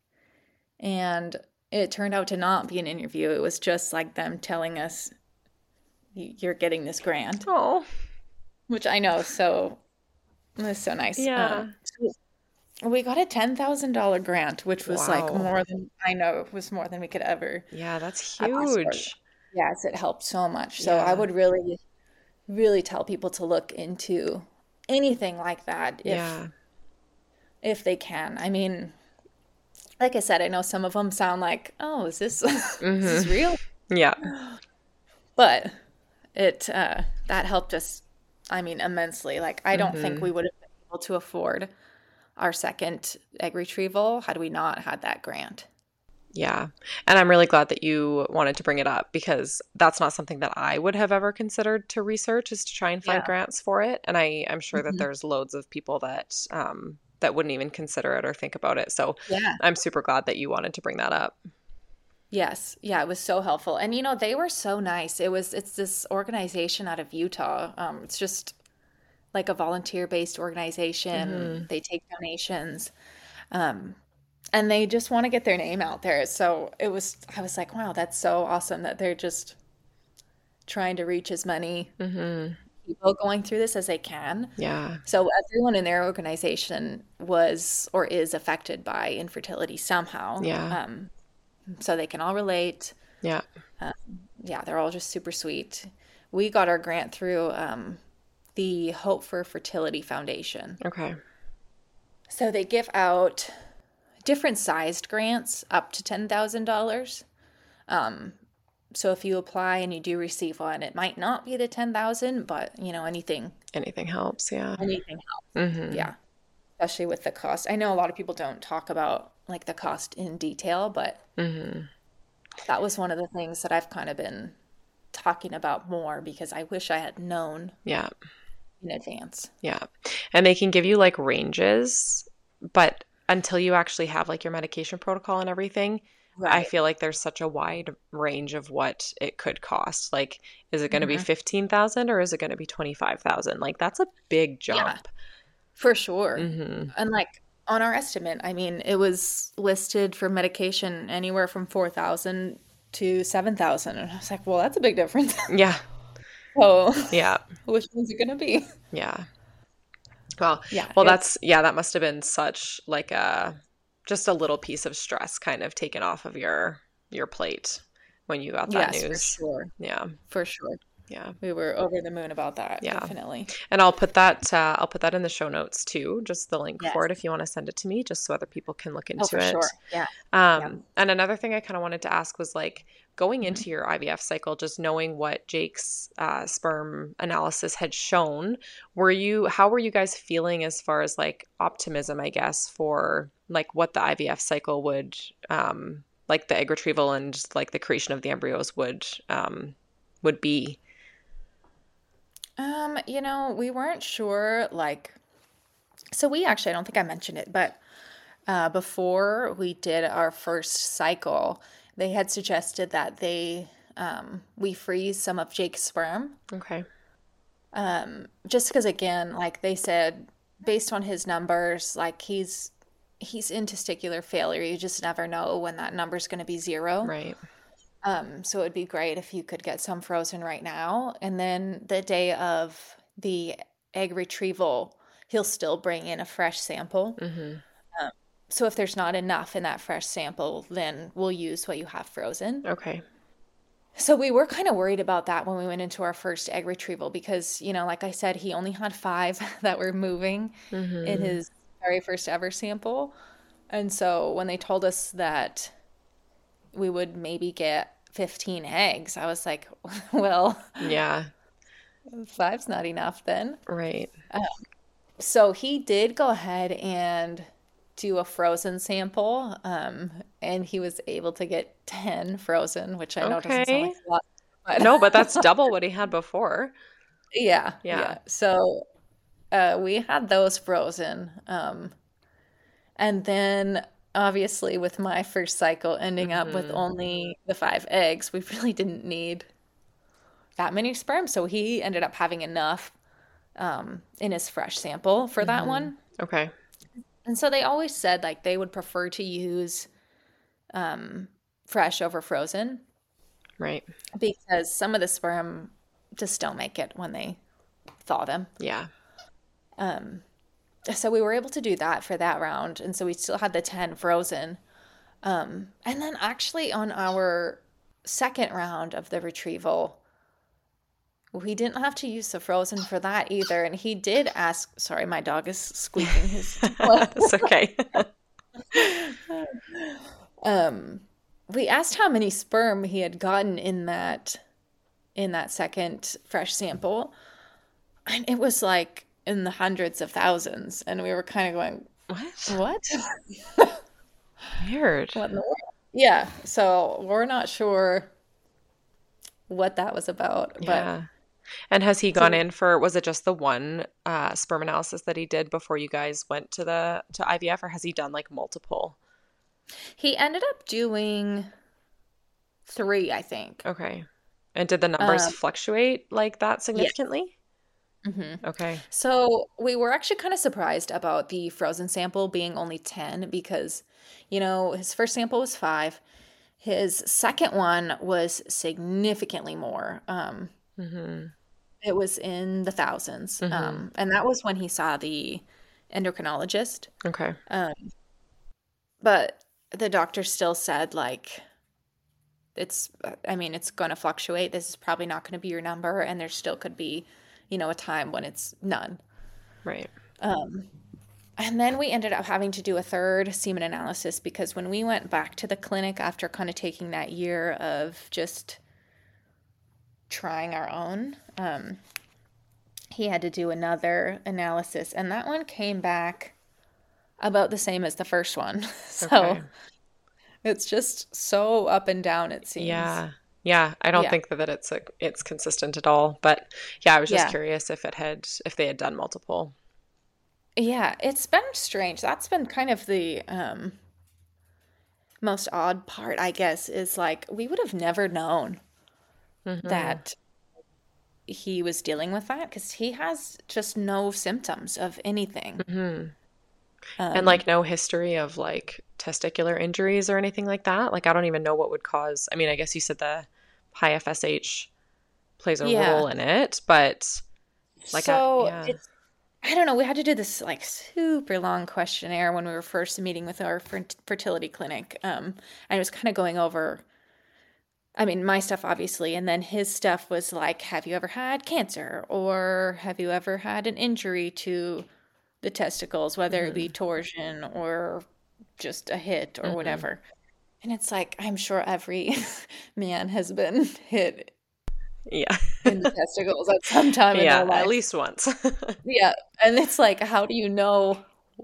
and it turned out to not be an interview. It was just like them telling us, you're getting this grant, Oh, which I know, so it's so nice. Um, yeah. so We got a ten thousand dollars grant, which was like Wow. more than I know it was more than we could ever Yeah, that's ask for. huge. Yes, it helped so much. So I Yeah. would really, really tell people to look into anything like that if Yeah. if they can. I mean, like I said, I know some of them sound like, oh, is this is this Mm-hmm. real? Yeah. But it uh, that helped us, I mean, immensely. Like I don't think Mm-hmm. we would have been able to afford our second egg retrieval had we not had that grant. Yeah. And I'm really glad that you wanted to bring it up because that's not something that I would have ever considered to research is to try and find Yeah. grants for it. And I, I'm sure that Mhm. there's loads of people that um, that wouldn't even consider it or think about it. So Yeah. I'm super glad that you wanted to bring that up. Yes. Yeah, it was so helpful. And you know, they were so nice. It was it's this organization out of Utah. Um, it's just like a volunteer-based organization. Hmm. They take donations. Um, and they just want to get their name out there. So it was I was like, wow, that's so awesome that they're just trying to reach as many Hmm. people going through this as they can. Yeah. So everyone in their organization was or is affected by infertility somehow. Yeah. Um, so they can all relate. Yeah. Um, yeah, they're all just super sweet. We got our grant through um, the Hope for Fertility Foundation. Okay. So they give out different sized grants up to ten thousand dollars. Um, so if you apply and you do receive one, it might not be the ten thousand, but you know, anything Anything helps. Yeah. anything helps. Hmm. Yeah, especially with the cost. I know a lot of people don't talk about like the cost in detail, but Hmm. that was one of the things that I've kind of been talking about more because I wish I had known Yeah. in advance. Yeah. And they can give you like ranges, but until you actually have like your medication protocol and everything, I Right. feel like there's such a wide range of what it could cost. Like, is it going to be Hmm. fifteen thousand or is it going to be twenty-five thousand? Like, that's a big Yeah, jump. for sure. Hmm. And like on our estimate, I mean, it was listed for medication anywhere from four thousand to seven thousand. And I was like, well, that's a big difference. Yeah. So, Yeah. which one's it going to be? Yeah. Well, Yeah, well, it's that's, yeah, that must have been such like a, just a little piece of stress kind of taken off of your, your plate when you got that yes, for news. sure. Yeah. For sure. Yeah. We were over the moon about that, Yeah. definitely. And I'll put that uh, I'll put that in the show notes too, just the link for Yes. it if you want to send it to me, just so other people can look Oh, into for sure. it. Yeah. Yeah. Um, and another thing I kind of wanted to ask was like going Mhm. into your I V F cycle, just knowing what Jake's uh, sperm analysis had shown, were you how were you guys feeling as far as like optimism, I guess, for like what the I V F cycle would um, like the egg retrieval and like the creation of the embryos would um, would be? Um, you know, we weren't sure, like, so we actually, I don't think I mentioned it, but uh, before we did our first cycle, they had suggested that they, um, we freeze some of Jake's sperm. Okay. Um, just because, again, like they said, based on his numbers, like he's, he's in testicular failure. You just never know when that number's going to be zero. Right. Um, so it'd be great if you could get some frozen right now. And then the day of the egg retrieval, he'll still bring in a fresh sample. Mm-hmm. Um, so if there's not enough in that fresh sample, then we'll use what you have frozen. Okay. So we were kind of worried about that when we went into our first egg retrieval because, you know, like I said, he only had five that were moving in Mm-hmm. his very first ever sample. And so when they told us that we would maybe get fifteen eggs. I was like, well, Yeah. five's not enough then. Right. Uh, so he did go ahead and do a frozen sample, um, and he was able to get ten frozen, which I know doesn't sound like Okay. a lot, but No, but that's double what he had before. yeah, Yeah. yeah. So uh, we had those frozen. Um, and then obviously with my first cycle ending up with Hmm. only the five eggs, we really didn't need that many sperm. So he ended up having enough um, in his fresh sample for that Hmm. one. Okay. And so they always said like they would prefer to use um, fresh over frozen Right. because some of the sperm just don't make it when they thaw them. Yeah. Um, so we were able to do that for that round. And so we still had the ten frozen. Um, and then actually on our second round of the retrieval, we didn't have to use the frozen for that either. And he did ask, sorry, my dog is squeaking his It's okay. um, we asked how many sperm he had gotten in that in that second fresh sample. And it was like in the hundreds of thousands. And we were kind of going, What? what? Weird. What in the world? Yeah. So we're not sure what that was about. But Yeah. And has he so gone in for, was it just the one uh, sperm analysis that he did before you guys went to the to I V F, or has he done like multiple? he ended up doing three, I think. Okay. And did the numbers Um, fluctuate like that yeah. significantly? hmm Okay. So we were actually kind of surprised about the frozen sample being only ten because, you know, his first sample was five. His second one was significantly more. Um, Mm-hmm. it was in the thousands. Mm-hmm. Um, and that was when he saw the endocrinologist. Okay. Um, but the doctor still said, like, it's, I mean, it's going to fluctuate. This is probably not going to be your number. And there still could be, you know, a time when it's none. Right. Um, and then we ended up having to do a third semen analysis because when we went back to the clinic after kind of taking that year of just trying our own, um, he had to do another analysis. And that one came back about the same as the first one. So Okay. it's just so up and down, it seems. Yeah. Yeah. I don't Yeah. think that it's like it's consistent at all. But yeah, I was just Yeah. curious if it had if they had done multiple. Yeah. It's been strange. That's been kind of the um, most odd part, I guess, is like we would have never known Mm-hmm. that he was dealing with that because he has just no symptoms of anything. Mm-hmm. And Um, like no history of like testicular injuries or anything like that. Like I don't even know what would cause. I mean, I guess you said the high F S H plays a yeah. role in it, but like I, So yeah. it's, I don't know. We had to do this like super long questionnaire when we were first meeting with our fer- fertility clinic. Um, and it was kind of going over, I mean, my stuff obviously, and then his stuff was like, have you ever had cancer or have you ever had an injury to the testicles, whether it be Mm-hmm. torsion or just a hit or Mm-hmm. whatever. And it's like, I'm sure every man has been hit Yeah. in the testicles at some time in Yeah, their at life. least once. Yeah. And it's like, how do you know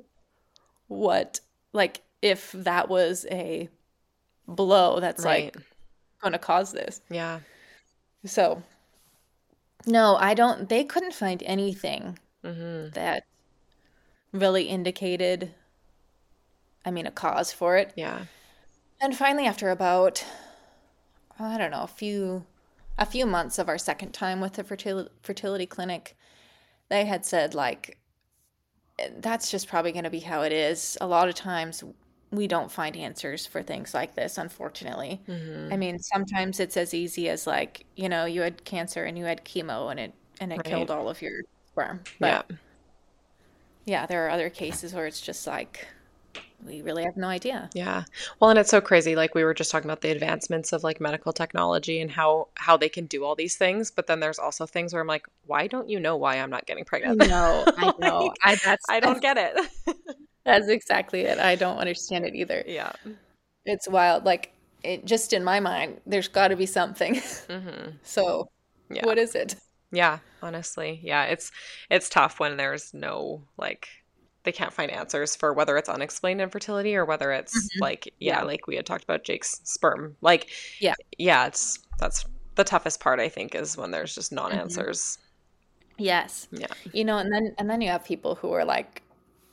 what, like, if that was a blow that's Right. like going to cause this? Yeah. So, no, I don't, they couldn't find anything Mm-hmm. that really indicated, I mean, a cause for it. Yeah. And finally, after about, I don't know, a few a few months of our second time with the fertility fertility clinic, they had said like that's just probably going to be how it is. A lot of times we don't find answers for things like this, unfortunately. Mm-hmm. I mean, sometimes it's as easy as like, you know, you had cancer and you had chemo and it and it Right. killed all of your sperm. Yeah. But yeah, there are other cases where it's just like we really have no idea. Yeah. Well, and it's so crazy. Like we were just talking about the advancements of like medical technology and how how they can do all these things, but then there's also things where I'm like, why don't you know why I'm not getting I pregnant? know, I know. Like, I that's I don't get it. that's exactly it. I don't understand it either. Yeah. It's wild. Like it just in my mind, there's got to be something. Mm-hmm. So, Yeah. what is it? Yeah. Honestly. Yeah. It's it's tough when there's no like they can't find answers for whether it's unexplained infertility or whether it's Mhm. like, yeah, Yeah. like we had talked about Jake's sperm. Like, Yeah. yeah, it's that's the toughest part, I think, is when there's just Mhm. non-answers. Yes. Yeah. You know, and then and then you have people who are like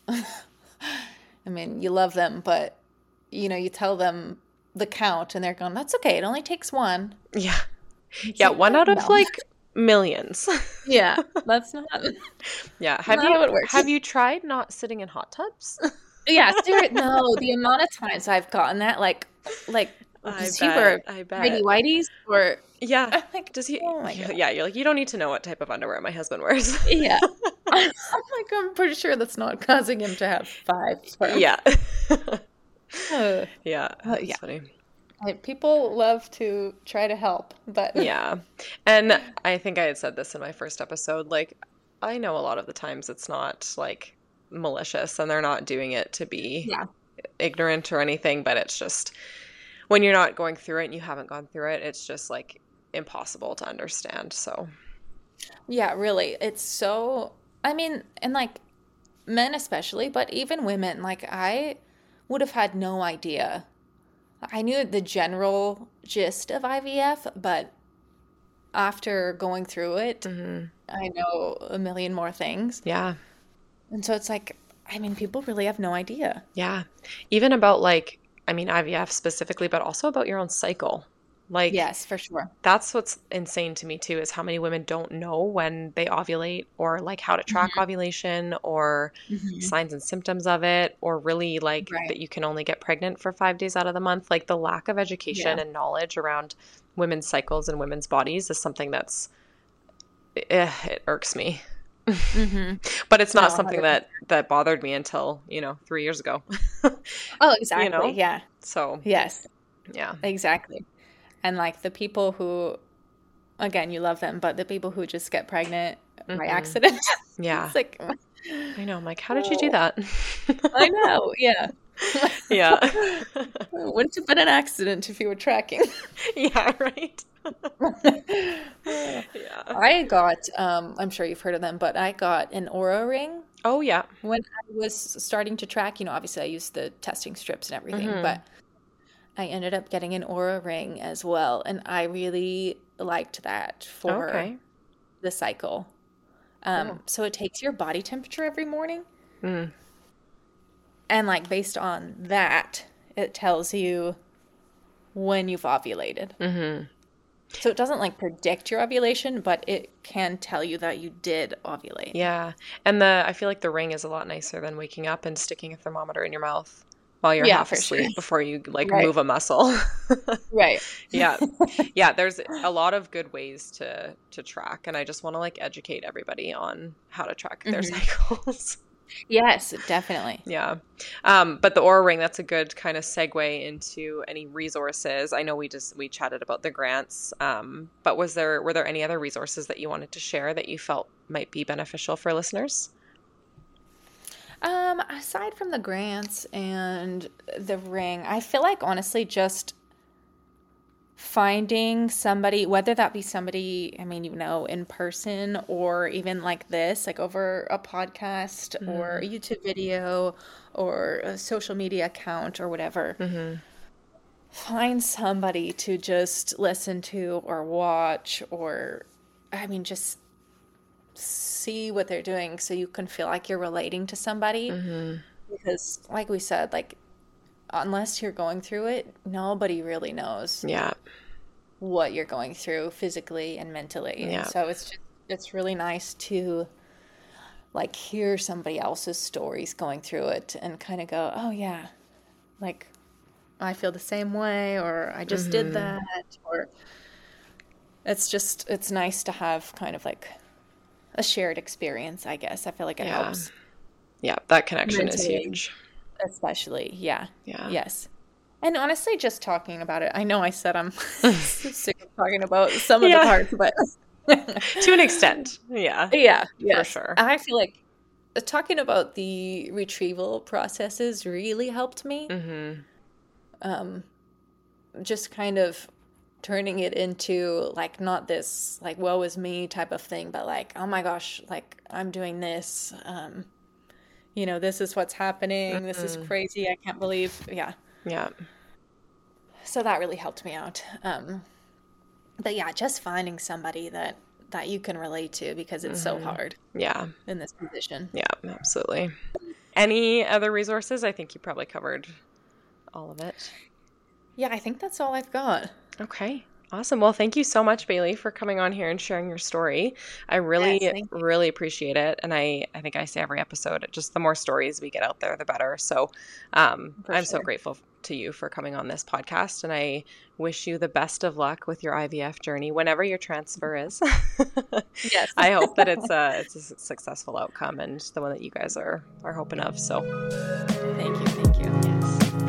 I mean, you love them, but you know, you tell them the count and they're going, "That's okay. It only takes one." Yeah. It's Yeah, like, one out of no. like millions. Yeah, that's not Yeah. Have not you how it works. have you tried not sitting in hot tubs? Yeah, ser no, the amount of times I've gotten that, like like I Does he wear bet. I tidy bet. whities or Yeah. I'm like, Does he? oh my Yeah, God. yeah, you're like, you don't need to know what type of underwear my husband wears. Yeah. I'm like, I'm pretty sure that's not causing him to have five sperm. Yeah. Uh, Yeah, uh, that's yeah. funny. Like, people love to try to help, but Yeah. And I think I had said this in my first episode. Like, I know a lot of the times it's not like malicious and they're not doing it to be yeah. ignorant or anything, but it's just when you're not going through it and you haven't gone through it, it's just like impossible to understand. So, Yeah, really. It's so, I mean, and like men especially, but even women, like I would have had no idea. I knew the general gist of I V F, but after going through it, hmm I know a million more things. yeah. And so it's like, I mean, people really have no idea. Yeah. Even about like, I mean, I V F specifically, but also about your own cycle. Like, Yes, for sure. that's what's insane to me too, is how many women don't know when they ovulate or like how to track hmm ovulation or hmm signs and symptoms of it, or really like Right. that you can only get pregnant for five days out of the month. Like the lack of Yeah. education and knowledge around women's cycles and women's bodies is something that's, eh, it irks me. hmm But it's No, not something one hundred percent. that that bothered me until, you know, three years ago. Oh, You exactly. know? Yeah. So, Yes, yeah. exactly. And like the people who, again, you love them, but the people who just get pregnant by hmm accident, Yeah. it's like, I know. I'm like, how did you do oh, that? I know. Yeah. Yeah. Wouldn't have been an accident if you were tracking. Yeah, right. Yeah. I got, um, I'm sure you've heard of them, but I got an Aura ring Oh, yeah. when I was starting to track. You know, obviously I used the testing strips and everything, hmm but I ended up getting an Aura ring as well. And I really liked that for Okay. the cycle. Cool. Um, so it takes your body temperature every morning. Mm. And like based on that, it tells you when you've ovulated. hmm So it doesn't like predict your ovulation, but it can tell you that you did ovulate. Yeah. And the I feel like the ring is a lot nicer than waking up and sticking a thermometer in your mouth while you're Yeah, half for sure. asleep before you like Right. move a muscle. Right. Yeah. Yeah, there's a lot of good ways to to track, and I just want to like educate everybody on how to track their hmm cycles. Yes, definitely. Yeah. Um, but the Aura Ring, that's a good kind of segue into any resources. I know we just we chatted about the grants, um, but was there were there any other resources that you wanted to share that you felt might be beneficial for listeners? Um, aside from the grants and the ring, I feel like honestly just finding somebody, whether that be somebody, I mean, you know, in person or even like this, like over a podcast or Mm-hmm. a YouTube video or a social media account or whatever. Mm-hmm. Find somebody to just listen to or watch or, I mean, just see what they're doing so you can feel like you're relating to somebody. Mm-hmm. Because, like we said, like, unless you're going through it, nobody really knows Yeah. what you're going through physically and mentally. And Yeah. so it's just, it's really nice to like hear somebody else's stories going through it and kind of go, oh yeah, like I feel the same way, or I just did Mm-hmm. that, or it's just, it's nice to have kind of like a shared experience, I guess. I feel like it Yeah. helps Yeah. That connection is mentally, huge. especially. Yeah. Yeah. Yes. And honestly, just talking about it, I know I said I'm sick of talking about some of the Yeah. parts, but To an extent. Yeah. yeah, For yes. sure. I feel like uh, talking about the retrieval processes really helped me. Mm-hmm. Um, just kind of turning it into like not this like woe is me type of thing, but like, oh my gosh, like I'm doing this. Um, you know, this is what's happening. This is Mm-hmm. crazy. I can't believe. Yeah. Yeah. So that really helped me out. Um, but yeah, just finding somebody that that you can relate to because it's so Mm-hmm. hard Yeah. in this position. Yeah. Absolutely. Any other resources? I think you probably covered all of it. Yeah, I think that's all I've got. Okay. Awesome. Well, thank you so much, Bailey, for coming on here and sharing your story. I Yes, really, thank you. really appreciate it. And I, I think I say every episode, just the more stories we get out there, the better. So um, For I'm so sure. grateful to you for coming on this podcast, and I wish you the best of luck with your I V F journey whenever your transfer is. Yes. I hope that it's a it's a successful outcome and the one that you guys are are hoping of. So thank you, thank you. Yes.